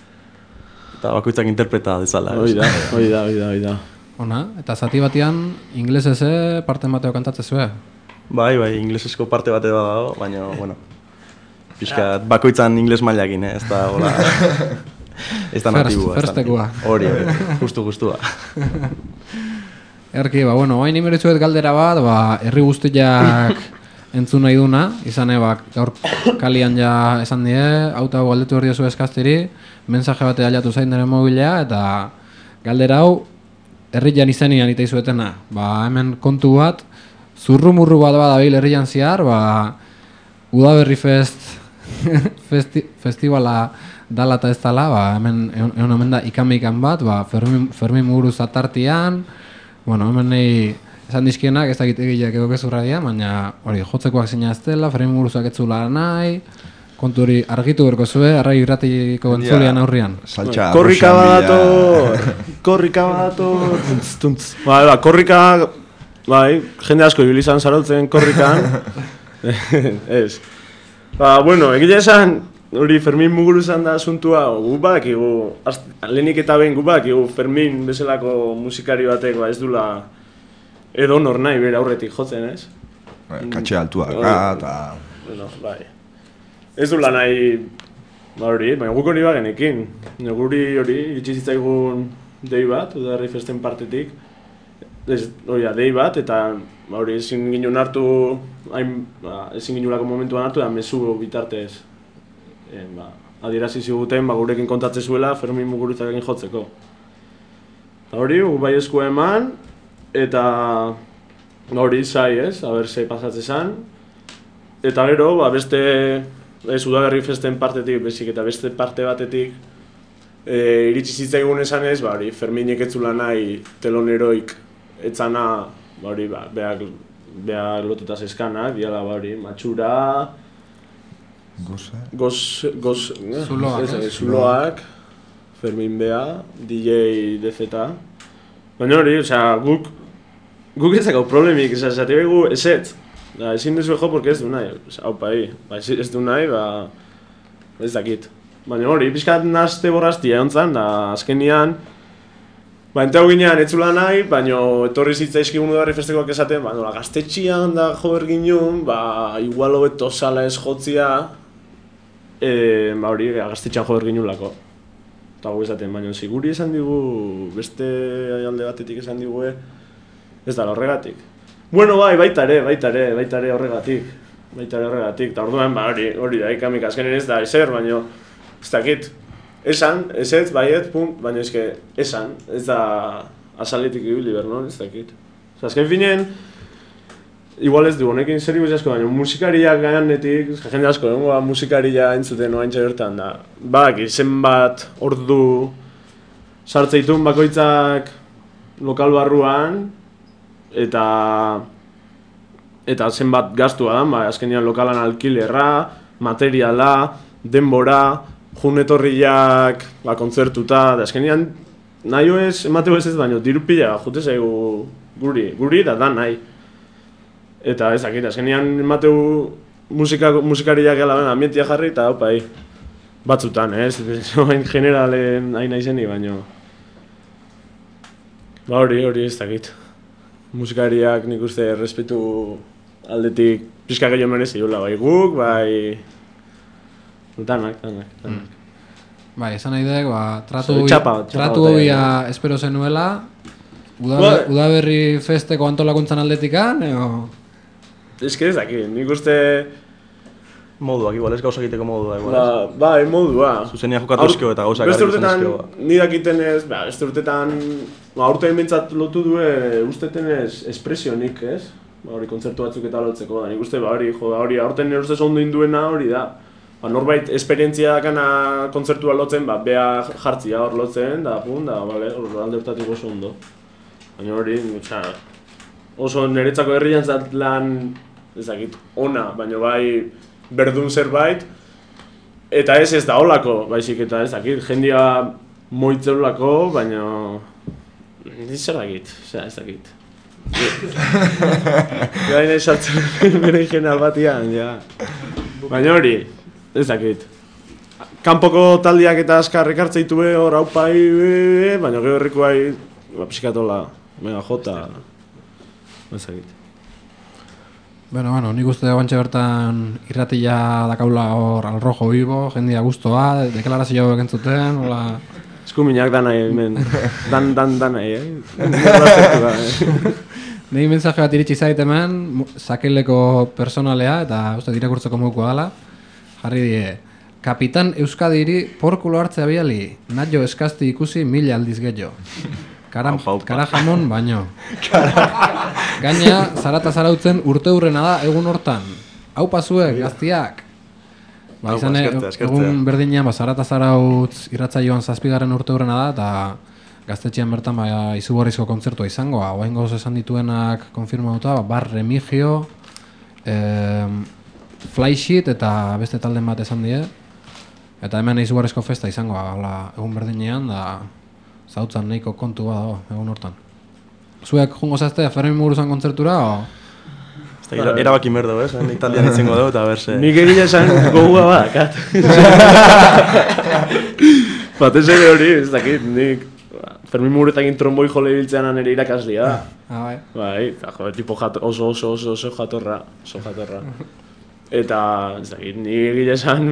Eta bakoitzak interpreta dezala. Hoi da, hoi da, hoi da, hoi da. Ona, eta zati batean ingleseze parte bateo kantatzezue? Bai, bai, inglesezko parte bate dago, baina, bueno, pixkat bakoitzan ingles mailakin, eh? Ez da, hola, ez da natibua. Firstekua. Hori, justu, justua. Erki, ba, bueno, hain imeritzuet galdera bat, ba, herri guztiak entzun nahi duna, izane, ba, gaur kalian ja esan die, auta hau galdetu hori oso eskaztiri, mensaje bate aliatu zain dere mobilea, eta galdera hau, herrian izenian ita izuetena, ba, hemen kontu bat, zurrumurru bat badabil herrian zehar, ba, Udaberri Fest festi, festivala dala eta ez dala, ba, hemen egon hemen da ikamikan bat, ba, Fermin, Fermin Muguruz atartian, bueno, hemen nahi esan dizkienak ez dakit egileak edo gezurra dian, baina hori jotzekoak zina ez dela, Fermin Muguruzak ez zula nahi, kontu hori argitu berko zue, arrai irratiko entzulian aurrian. Saltxa, Korrika badator, korrika badator, tuntz, tuntz. Ba, ba, korrika... Bai, jende asko ibili izan zarautzen korrikan. Ez. Ba, bueno, egile esan, hori Fermin Muguru izan da asuntua, gu bakigu, lehenik eta behin gu bakigu Fermin bezalako musikari batek, ba, ez dula edo nor nahi bere aurretik jotzen, ez? Katxe altua, eta... Bueno, bai. Ez dula nahi, ba hori, baina guk hori bagenekin. Guri hori, itxizitzaigun dei bat, Udaberri Festen partetik, ez, oia, dei bat, eta hori ezin ginen hartu, hain, ba, ezin ginulako momentuan hartu, da mezu bitartez e, ba, adierazi ziguten, ba, gurekin kontatze zuela Fermin Mugurutzarekin jotzeko. Eta hori, gu bai esku eman, eta hori zai ez, haber zei pasatze zan, eta gero, ba, beste, ez, Udaberri Festen partetik, bezik, eta beste parte batetik, e, iritsi zitzaigun esan ez, ba, hori, Ferminek ez zula nahi teloneroik etzana, ba hori, ba, behak, behak lotuta zeskanak, diala, ba hori, matxura... Goza? Goz... goz... Zuloak, ez, eh? Zuloak, Fermin Bea, D J D Z... Baina hori, osea, guk... Guk ez dakau problemik, osea, zati behigu ezetz. Da, ezin dezu jo, porque ez du nahi, osea, haupa hi. Ba, ez du nahi, ba... Ez dakit. Baina hori, pixkat nazte borraztia egon zan, da, azkenian... Ba, entau ginean ez zula nahi, baina etorri zitzaizkigun Udaberri Festekoak esaten, ba, nola, gaztetxian da jober ginen, ba, igual hobeto sala ez jotzia, e, ba, hori, gaztetxean jober ginen lako. Eta gu esaten, baina siguri esan digu, beste alde batetik esan digu, ez da horregatik. Bueno, bai, baita ere, baita ere, baita ere horregatik. Baita ere horregatik, eta orduan, ba, hori, hori da, ikamik azkenen ez da, ezer, baina, ez dakit. Esan, ezetz, baiet, punt, baina eske, esan, ez da azaletik ibili bernon, ez dakit. Osa, azken finean, igual ez du, honekin zer ikusi asko, baina musikariak gainetik, jende asko, dengoa musikaria entzuten oaintxe bertan da. Badak, zenbat ordu sartzeitun bakoitzak lokal barruan, eta eta zenbat gastua da, ba, azkenean lokalan alkilerra, materiala, denbora, junetorriak, ba, kontzertuta, da azkenean nahi ez, emateko ez ez baino, diru pila jute zaigu guri, guri da da nahi. Eta ezakit, azkenean emateu musika, musikariak gela ambientia jarri eta opai, batzutan, ez, hain generalen hain naizeni, baino. Ba hori, hori ez dakit. Musikariak nik uste respetu aldetik pixka gehiago merezi dula, bai guk, bai... Danak, danak, danak. Mm. Bai, esan nahi dek, ba, tratu So, txapa, txapa tratu hobia espero zenuela, udabe, udaberri festeko antolakuntzan aldetikan, edo... Ez que ez dakit, nik uste... Moduak, igual, ez gauza egiteko modua, igual. Ba, bai, modua. Zuzenia jokatuzkeo eta gauzak beste argitzen urtetan, ezkeo. ni dakiten ez, ba, beste urtetan, ba, aurten bintzat lotu due, usteten ez, espresionik, ez? Ba, hori kontzertu batzuk eta lotzeko, da, nik uste, ba, hori, jo, hori, aurten nire ustez ondo induena hori da. Ba, norbait esperientzia dakana kontzertua lotzen, ba, bea jartzia hor lotzen, da, pun, da, bale, hor alde urtatik oso ondo. Baina hori, nutxa, oso niretzako herrian zat lan, ezakit, ona, baina bai, berdun zerbait, eta ez ez da holako, baizik eta ez dakit, jendia moitzeulako, baina... Ez zer dakit, ez dakit. Gaina esatzen bere ingenial batian, ja. Baina hori, ez dakit. Kanpoko taldiak eta azkar ekartzeitue hor haupai, baina gero herrikoai, ba, pixkatola, mega jota, ez dakit. Bueno, bueno, nik uste guantxe bertan irratila dakaula hor al rojo vivo, jendia gustoa, deklarazio hauek entzuten, hola... Eskuminak da nahi, hemen, dan, dan, dan nahi, eh? Nei mensaje bat iritsi zait hemen, sakeleko personalea, eta uste irakurtzeko moduko dela, jarri die, Kapitan Euskadiri porkulo hartzea biali, naio eskazti ikusi mila aldiz gehiago. Karam, kara jamon baino. Gaina, zarata zarautzen urte hurrena da egun hortan. Hau pasuek, gaztiak. Ba, izan egun berdinean, ba, zarata zarautz irratzaioan zazpigarren urte hurrena da, eta gaztetxean bertan ba, izugarrizko kontzertua izango. Oain goz esan dituenak konfirmatuta, ba, Bar Remigio, eh, Flysheet eta beste talden bat esan die. Eta hemen izugarrizko festa izango, ala, egun berdinean, da... Zautzan nahiko kontu bada, egun hortan. Zuek jungo zazte, Fermin Muguruzan kontzertura, o? Ez da, erabaki merdo, ez? Nik taldean itzengo dugu eta berse... Nik egile esan gogua badakat. Batez ere hori, ez dakit, nik... Fermin Muguruetan tromboi jole biltzean nire irakaslia da. Ah, bai. Bai, eta jo, tipo jato, oso oso oso oso jatorra, oso jatorra. Eta, ez dakit, nik egile esan...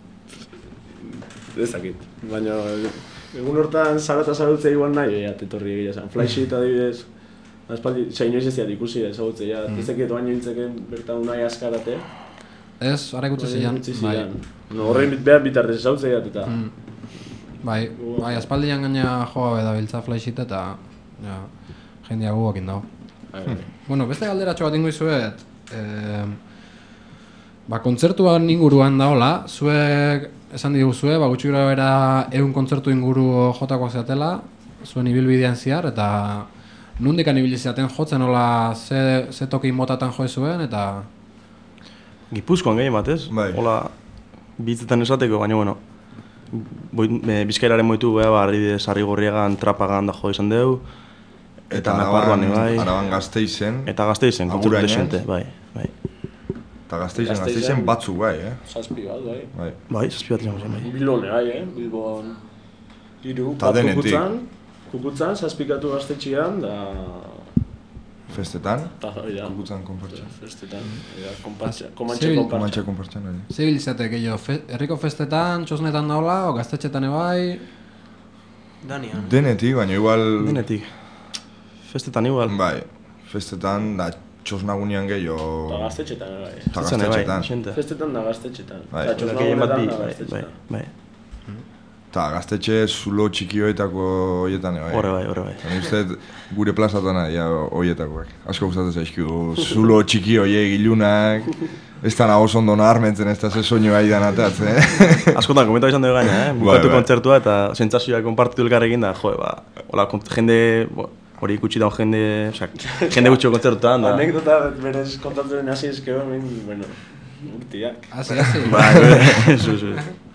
Ez dakit, baina... Egun hortan zarata zarautze igual nahi, ea, tetorri egia esan. Flysheet adibidez, aspaldi, zainoiz ez diat ikusi da, ezagutzea, ja, mm. ezeket oaino hiltzeken bertan unai askarate. Ez, ara ikutze zian. Bai. No, horrein behar bitartez ezagutzea jat eta. Mm. Bai, bai, aspaldian gaina joa beda biltza Flysheet eta ja, jendea guakin dago. Bai, bai. Bueno, beste galderatxo bat ingo izuet, eh, ba, kontzertuan inguruan daola, zuek esan diguzue, ba, gutxi gara bera egun kontzertu inguru jotakoak zeatela, zuen ibilbidean ziar, eta nundikan ibili ziaten jotzen, hola, ze, ze toki motatan joe zuen, eta... Gipuzkoan gehien bat, ez? Bai. Hola, bitzetan esateko, baina, bueno, Bizkairaren moitu beha, ba, adibidez, Arrigorriegan, Trapagan da jo izan dugu, eta Naparroan, bai. Araban Gasteizen. Eta Gasteizen, kontzertu desente, bai, bai. Eta Gasteizen, Gasteizen batzuk bai, eh? Zazpi bat, bai. Bai, bai zazpi bat izan zen, bai. Bilbone, bai, eh? Bilbon... Iru, Ta bat denetik. kukutzan, kukutzan, zazpikatu gaztetxean, da... Festetan, Ta, ja. kukutzan konpartxa. Festetan, ja, konpartxa, Zebil- komantxe konpartxa. Komantxa konpartxan, bai. Ze bilizate, gehiago, fe, herriko festetan, txosnetan daola, o gaztetxetan ebai... Danian. Denetik, baina igual... Denetik. Festetan igual. Bai, festetan, da txosnagunean gehiago... Ta gaztetxetan, bai. Eta Zen, bai, gaztetxetan. xente. Festetan da gaztetxetan. Bai. Ta Gehien bat bi, txosnagunetan da bai, bai, gaztetxetan. bai. Eta gaztetxe zulo txikioetako horietan bai. Horre bai, horre bai. Nik uste gure plazatan ja horietakoak. Asko gustatzen zaizkigu zulo txiki horiek ilunak. Ez da nagoz ondo naharmentzen ez da ze soinu gai dan atatzen, eh? Askotan, komentatu izan dugu gaina, eh? Bukatu kontzertua eta sentsazioak konpartitu elkarrekin da, jo, ba, hola, jende, hori ikutsi dago jende, osak, jende gutxiko kontzertuan da. Anekdota berez kontatzen hasi ezkeo, bueno, urtiak. Hasi, hasi. Bai, zu, zu.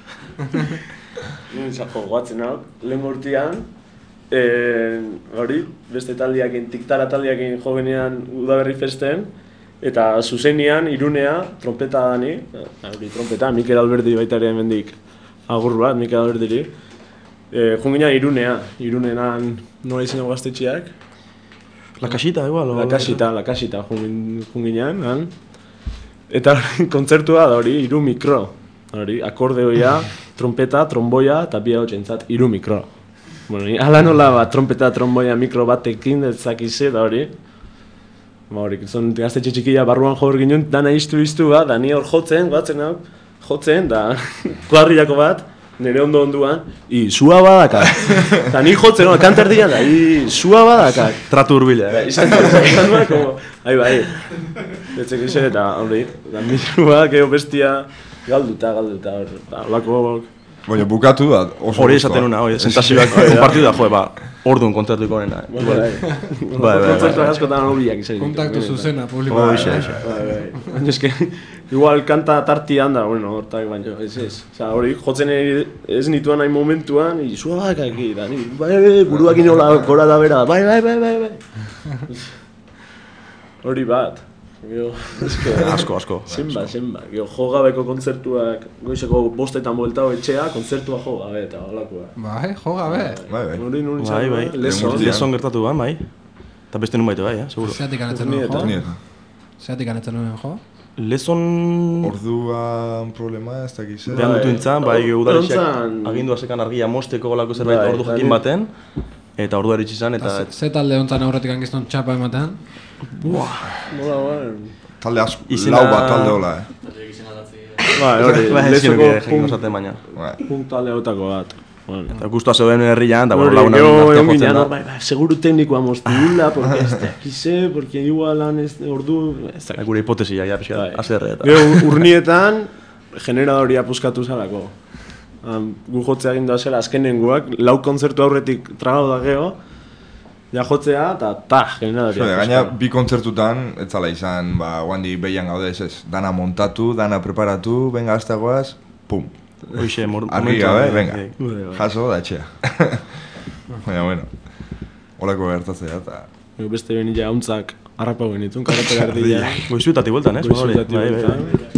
Zako, guatzen hau, lehen urtean, hori, beste taldiakin, tiktara taldiakin jo genean Udaberri festen, eta zuzenean, Irunea, trompeta dani, hori trompeta, Mikel Alberdi baita ere hemendik agur bat, Mikel Alberdiri. E, Junginean Irunea, Irunean nola izan dago gaztetxeak. La Casita, igual? La Casita, La Casita, junginean, han. Eta kontzertua da hori, hiru mikro. Hori, akordeoia, trompeta, tromboia eta bi ahotsentzat hiru mikro. Bueno, hala nola bat, trompeta, tromboia, mikro batekin, ez zakize da hori. Ba hori, zon gaztetxe txikia barruan jo hor ginen, dana iztu-iztu bat, da ni hor jotzen, batzen hau, jotzen, da kuadrillako bat, nire ondo onduan, i, sua badakak. Eta ni jotzen, no, kanter dian da, i, sua badakak. Tratu urbila, eh? Izan da, como, ahi bai, betzek izan eta hori, da mirua, geho bestia, galduta, galduta, hori, holako... Baina bukatu da, oso hori esaten una, hori, sentazioak konpartitu da, joe, ba, orduan kontratuko honena. Bai, bai, kontzertuak askotan hobiak izan. Kontaktu zuzena, publikoa. Hoxe, hoxe. Bai, bai. Baina eske, igual kanta tartian da, bueno, hortak baino, ez ez. Osa, hori, jotzen ez nituan nahi momentuan, izuak aki, da, ni, bai, bai, buruak inola gora da bera, bai, bai, bai, bai, bai. Hori bat. Gio, eske, asko, asko. Zenba, zenba. Gio, jo gabeko kontzertuak, goizeko bostetan bueltao etxea, kontzertua jo gabe eta holakoa. Bai, jo gabe. Bai, bai. Hori nun izan, Bai, bai. leson. Leson gertatu ban, bai. Eta beste nun baitu bai, eh, seguro. Zeatik anetzen nuen jo? Nieto. Zeatik anetzen nuen jo? Leson... Orduan problema ez dakiz, eh? Behan dutu intzan, bai, udaletxeak Ontzan- agindua zekan argia mosteko golako zerbait Bai, ordu bai. jakin baten. Eta ordu eritsi izan, eta... Ze talde hontzan aurretik angizton txapa ematen? Nola, bai. Talde asko, Izena- lau bat talde hola, eh? Bai, hori, Bai, ez lezoko genuke jakin punk, gozaten baina. Bai. punk talde hautako bat. Bueno. Eta guztua zeuden herrian, eta bueno, Hori, lagunan gero artean egon jotzen ginean, da. bai, bai, seguru teknikoa moztila, porque ez dakize, porque igual lan ez ordu... Ez dakize. Gure hipotesia, ja, pixka, Bai. azerre eta... Gero urnietan, generadoria puskatu zalako. Um, gu jotzea gindoa zela azkenengoak, lau kontzertu aurretik tragau da geho, ja jotzea, eta ta, generadoria Zure, gaina puskatu. bi kontzertutan, ez zala izan, ba, guandi behian gaude ez ez. Dana montatu, dana preparatu, benga aztagoaz, pum. Hoxe, mor- Argi momentuan, gabe, bai, venga, bai. jaso da etxea. Baina, bueno, holako gertatzea eta... Gero beste behin ja hauntzak harrapau genitun, karate gardila. Goizuetatik bueltan, ez? Hori, Goizuetatik bai, bai, bueltan.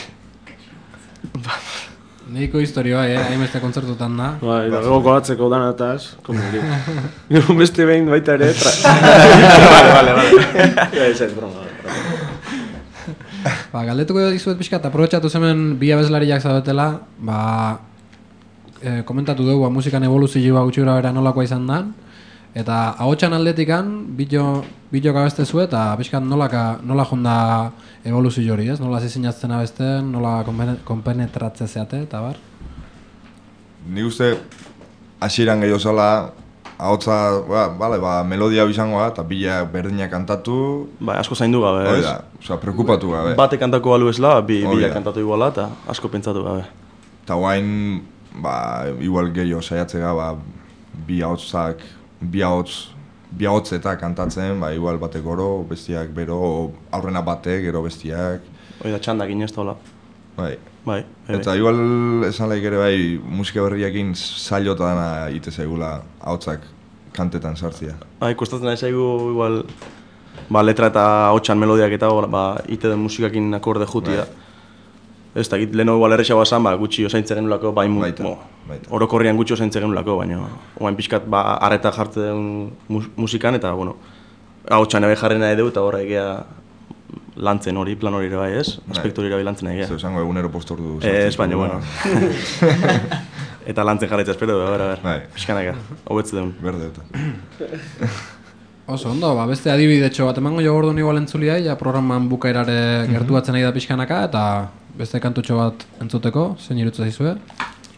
bai. Nahiko historioa, eh, hainbeste kontzertutan da. Bai, da gero gogatzeko danataz, komeri. Gero beste behin baita ere... Vale, vale, vale. Ez ez, broma, broma. Ba, galdetuko dizuet pixka, eta aprobetxatu zemen bi abeslariak zaudetela, ba, e, komentatu dugu, ba, musikan evoluzioa gutxi gura bera nolakoa izan da, eta ahotsan aldetikan, bilo, bilok abeste zu eta pixka nolaka, nola jonda evoluzio hori, ez? Nola zizinatzen abesten, nola konpenetratze zeate, eta bar? Nik uste, hasieran gehiago zala, ahotsa, ba, bale, ba, melodia hau izango da, eta bila berdinak kantatu, Bai, asko zaindu gabe, hori ez? da, osea, preokupatu gabe. Bate kantako balu esla, bi, Hori bila da. kantatu iguala, eta asko pentsatu gabe. Eta guain, ba, igual gehiago saiatzega, ba, bi ahotsak, bi ahots, bi ahotsetak kantatzen, ba, igual batek oro, bestiak bero, aurrena batek, gero bestiak, Hori da, txandak inez hola. bai. Bai, bai. Eta igual esan laik ere bai, musika berriakin zailota dana ite zaigula ahotsak kantetan sartzia. Bai, kostatzen ari zaigu, igual, ba, letra eta hotxan melodiak eta hor, ba, ite den musikakin akorde jutia. Ez da, leheno igual errexagoa zan, ba, gutxi osaintzen genulako, bai, mu- Baita, mo, baita. orokorrian gutxi osaintzen genulako, baina oain pixkat, ba, arreta jartzen mus musikan, eta, bueno, hotxan ebe jarri nahi dugu, eta horra egia lantzen hori, plan hori ere bai, ez? Aspektu hori ere bai lantzen egia. Zer esango egunero postordu Ez, baina, bueno. Eta lantzen jarraitza espero, a ber, a ber, Bai. pixkanaka, hobetze duen. Berde eta. Oso, ondo, ba, beste adibidetxo bat emango jo orduan igual entzuliai, ja programan bukaerare gertuatzen nahi da pixkanaka, eta beste kantutxo bat entzuteko, zein irutza zizue?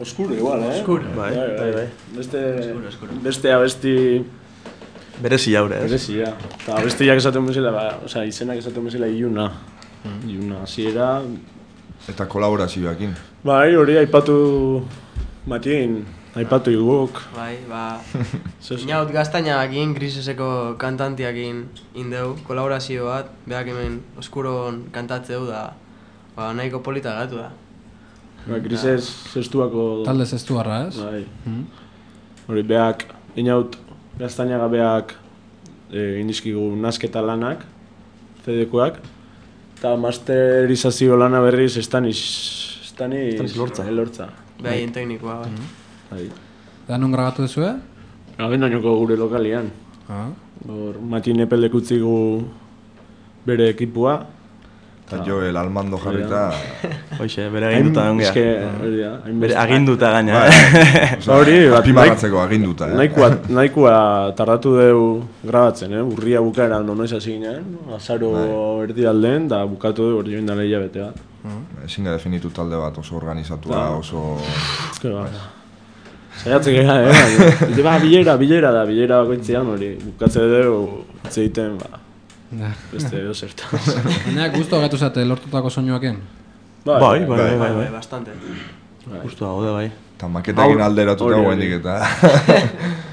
Oskuro igual, eh? Oskuro. Bai, bai, bai. Beste, Oskuro, oskuro. beste abesti Berezi jaure, ez? berezia. Eta abestiak esaten bezala, ba, osea, izenak esaten bezala iluna. Iluna, hasiera. Eta kolaborazioakin. Bai, hori aipatu Matin, aipatu iguk. Bai, ba... Zez- Inaut gaztainakin, Griseseko kantantiakin indeu, kolaborazio bat, behak hemen oskuron kantatzeu da, ba, nahiko polita gatu da. Ba, Grises zestuako... Talde zestuarra, ez? Bai. Mm. Hori, beak, inaut gaztainaga beak e, indizkigu nasketa lanak, C D-koak, eta masterizazio lana berriz estaniz, estaniz, Estaniz lortza. elortza. Behaien teknikoa, bai. Bai. Da non grabatu duzue? Abendainoko gure lokalian. Ah. Hor, Matin epeldek utzigu bere ekipua. Eta Joel Almando jarrita... Hoxe, bere aginduta Hain- ongea. eske, hori da, hainbeste- Bere aginduta gaina. Bai, Ba, hori, bat, apimarratzeko aginduta, eh? Nahikoa, nahikoa tardatu deu grabatzen, eh? Urria bukaera ondo noiz hasi ginen, azaro erdialden, da bukatu deu hori joan dala hilabete bat. Ezin da definitu talde bat oso organizatua, oso... Eske ba, saiatzen gara, eh? baina, ba, bilera, bilera da, bilera bakoitzean hori, bukatze deu, hitz egiten, ba, beste edo zerta. Baina guztu agatu zate lortutako soinuaken? Bai, bai, bai, Bai, bai, bai, bai. bastante. Justu da, bai. Eta maketakin alderatuta hori, guendik hori. eta...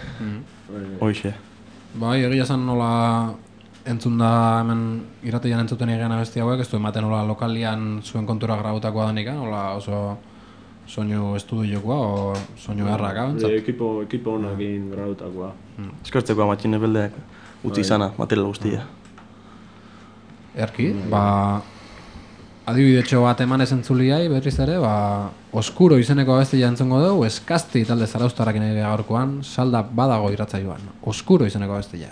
Hoxe. Bai, egia esan nola entzun da hemen irratian entzuten egean abesti hauek, ez du ematen nola lokalian zuen kontura grabutakoa denik, nola oso soinu estudiokoa o soinu erraka, Hori, ekipo, ekipo honakin grautakoa. Eskertzeko amatxin ebeldeak utzi izana, material guztia. Erki, ba... Adibidetxo bat eman ez entzuliai, berriz ere, ba... Oskuro izeneko abestia entzungo dugu, eskazti talde zarauztarrakin ere gaurkoan, salda badago irratzaioan. Oskuro izeneko abestia.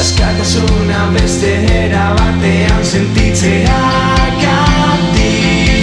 Askatasuna beste era batean sentitzeagatik.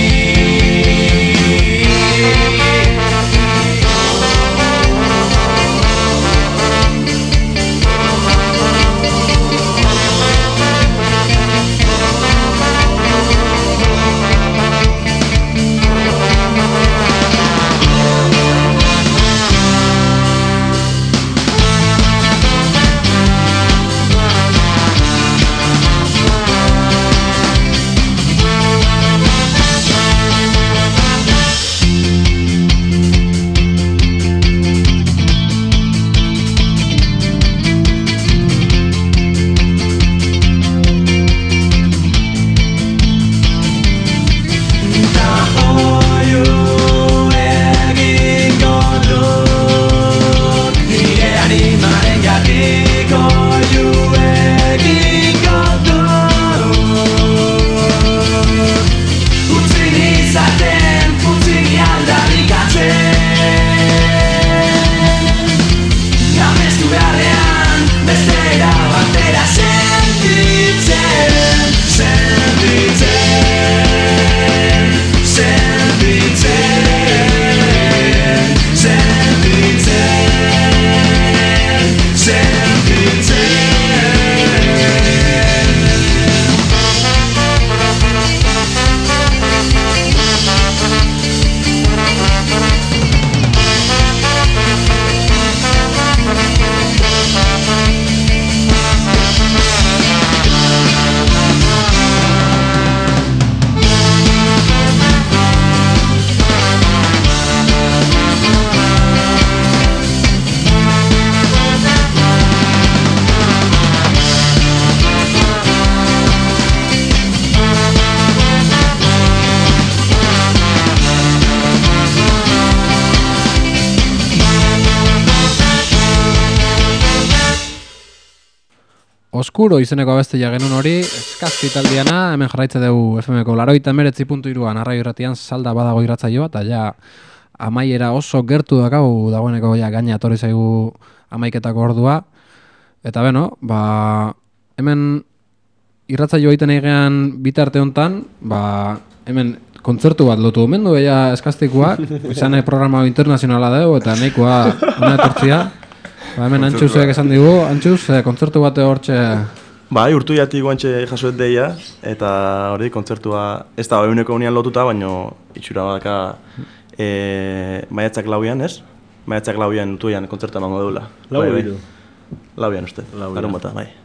Oskuro izeneko abestia genuen hori, eskazti taldiana, hemen jarraitze dugu F M ko laroita emeretzi puntu iruan arraio irratian salda badago irratzaioa, eta ja amaiera oso gertu dakau dagoeneko ja gaina etorri zaigu amaiketako ordua. Eta beno, ba, hemen irratzaioa egiten egean bitarte hontan, ba, hemen kontzertu bat lotu omen du, ea eskaztikoak, izan programa internazionala dugu, eta nahikoa ona etortzia. Ba, hemen Antxusek esan digu, Antxus, eh, kontzertu bate hortxe... Bai, urtu jati guantxe jasoet deia, eta hori kontzertua ez da eguneko unian lotuta, baina itxura badaka e, maiatzak lauian, ez? Maiatzak lauian urtuian kontzertua emango deula. Lau bai, edo? Lauian uste, larun bata, bai.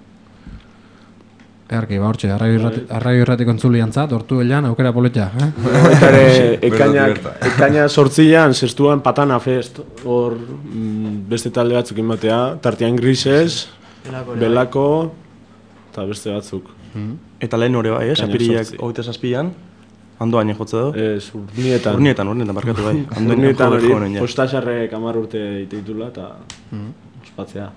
Earki, ba hortxe, arraio irratiko entzuliantzat, hortu elian, aukera politia, eh? Baita ere, ekainak, ekaina sortzian, zestuan Patana Fest, hor mm, beste talde batzuk inbatea, tartian Grises, Belako, eta beste batzuk. Eta lehen hori bai, ez? Ekainak Apiriak zortzi. hogeita zazpian, andoain jotze du? Ez, urnietan. Urnietan, urnietan, barkatu bai. Urnietan hori, ja. postaxarrek hamar urte iteitula, eta ospatzea.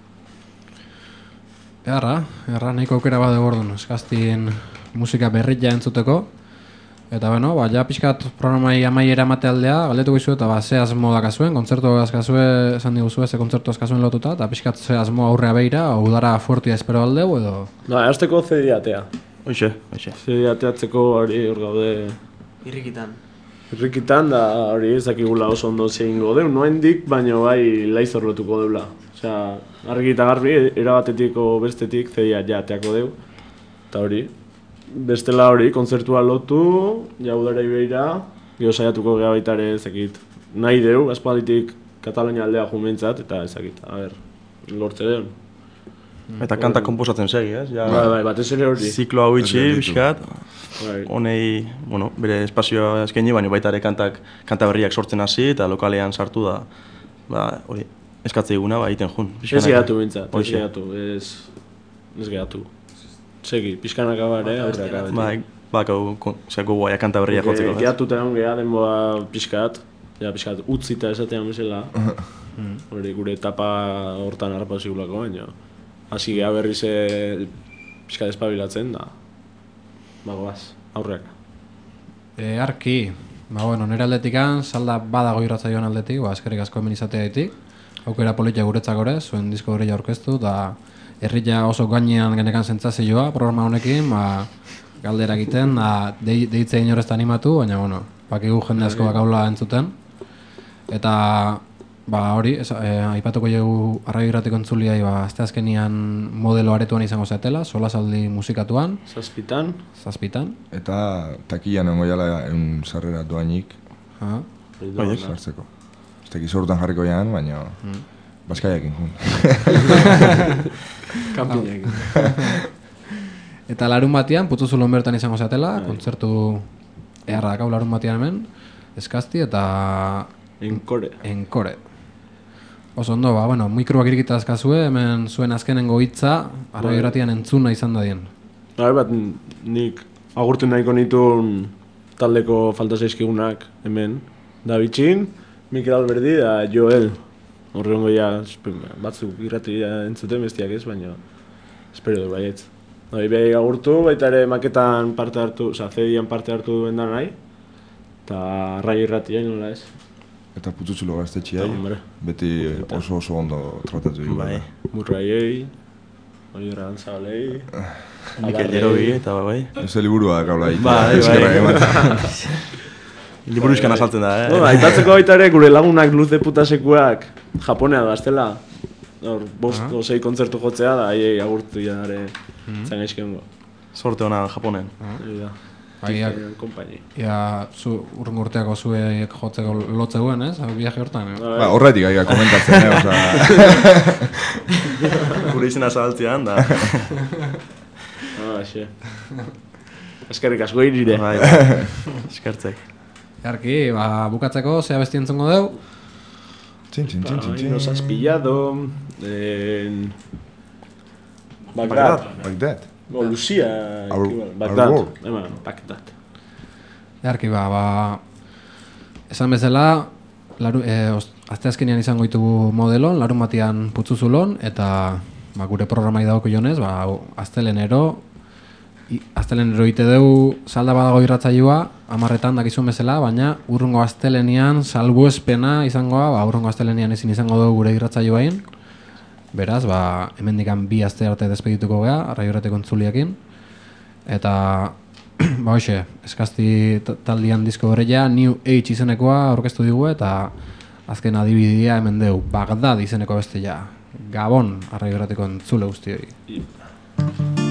Eharra, eharra nahiko aukera bade gordon, eskaztien musika berria entzuteko. Eta bueno, ba, ja pixkat programai amaiera mate aldea, galdetu gizu eta ba, ze asmo dakazuen, kontzertu askazue, esan diguzue, ze kontzertu askazuen lotuta, eta pixkat ze asmo aurrea beira, o udara fuertia espero aldeu, edo... Ba, azteko C D atea. Hoxe, hoxe. C D ateatzeko hori hor gaude Irrikitan. irrikitan, da hori ez dakigula oso ondo zein godeu, noendik, baina bai laizor lotuko deula. Osea, argi eta garbi, erabatetiko bestetik C D ja ateako deu, eta hori. Bestela hori, kontzertua lotu, jaudara ibeira, gero saiatuko geha baita ere ezakit. Nahi deu, aspalditik Katalonia aldea jumentzat, eta ezakit, a ber, lortze deun. Eta kantak komposatzen segi, ez? Ja, Bai, bai, batez ere hori. ziklo hau itxi, bizkat, Bai. honei, bueno, bere espazioa eskaini, baina baita ere kantak, kanta berriak sortzen hasi, eta lokalean sartu da, ba, hori, eskatzei eguna, ba, egiten jun. Ez gehatu bintzat, ez Hoxe. gehatu, ez, ez gehatu. Segi, pixkanaka bare, aurreaka beti. Bai, bakau, zeko guaia kanta berriak jotzeko, ez? Gehatuta egon geha denboa pixkat, ja pixkat utzita esatean bezala. Hori gure etapa hortan harrapa zigulako, baina hasi geha berriz e, pixkat espabilatzen da. Bagoaz, aurreaka. E, arki, ba bueno, nire aldetikan, salda badago irratzaioan aldetik, ba, eskerrik asko hemen izateatik. Aukera politia guretzak ore, zuen disko berria aurkeztu, da herria oso gainean genekan sentsazioa programa honekin, ba, galdera egiten, da de, deitze inorez animatu, baina bueno, bakigu jende asko bakaula entzuten. Eta ba hori, ez, e, aipatuko dugu arraio irratiko entzuliai, ba, azte azkenian modelo aretuan izango zatela, solasaldi musikatuan, Zazpitan, zazpitan. Eta takian nengo jala egun sarrera doainik Ha? Baiek. sartzeko. Ez tekiz horretan jarriko jaen, baina Baskaiakin jun. kanpinekin. Eta larun batean, Putuzulon bertan izango zatela, kontzertu eharra dakau larun batean hemen, eskazti eta Enkore. enkore. Oso ondo, ba, bueno, mikroak irikita azkazue, hemen zuen azkenengo hitza, arraio irratian entzuna izan dadien. Bai, bat nik agurtu nahiko nituen taldeko falta zaizkigunak hemen. Davidtxin, Mikel Alberdi da Joel. Horrengo ja, batzuk irratia entzuten bestiak ez, baina espero du baietz. Bai, behi agurtu, baita ere maketan parte hartu, oza, C D-an parte hartu duen da nahi. Eta arraio irratia, nola ez. Eta pututzulo gaztetxeai, Eta, hombre. beti oso oso ondo tratatu dugu. Bai. Murraiei, Oliver Arantzabalei, Mikel Jerobi, eta bai. Ez liburua gaula egiten. Bai, eskerrak bai. ematen. Liburu iskan azaltzen da, eh? No, aipatzeko baita ere gure lagunak luz de putasekuak Japonea da, estela. Hor, bost o sei kontzertu jotzea da, haiei agurtu janare zan gaizkengo. Sorte hona Japonen. Hori da. Bai, ia, Kompaini. ia zu urrungo urteako zuek jotzeko lotzeguen, ez? Hau viaje hortan, eh? Ba, horretik aia komentatzen, eh? Osa, Gure izena zabaltzean, da. Ah, xe. Eskerrik asko irire. Bai, bai. Eskertzek. Jarki, ba, bukatzeko, zea besti entzongo deu? txin, txin, txin, txin, Ay, txin. nos has pillado en... Bagdad. Bagdad. O Lucia. Our- equival- our Bagdad. world. Ema, Bagdad. Jarki, ba, ba, esan bezala, laru, e, os, azte azkenean izango ditugu modelon, larun batean Putzuzulon, eta ba, gure programai dago jonez, ba, aztelenero, aztelenero ite dugu salda badago irratzaioa, amarretan dakizun bezala, baina urrungo aztelenian salbuespena izangoa, ba, urrungo aztelenian ezin izango dugu gure irratzaioain. Beraz, ba, hemendikan bi aste arte despedituko gea, arraiorateko entzuliakin. Eta, ba, hoxe, eskazti taldian disko berreia, New Age izenekoa aurkeztu digu eta azken adibidea hemen deu, Bagdad izeneko bestea. Gabon, arraiorateko entzule guztioi.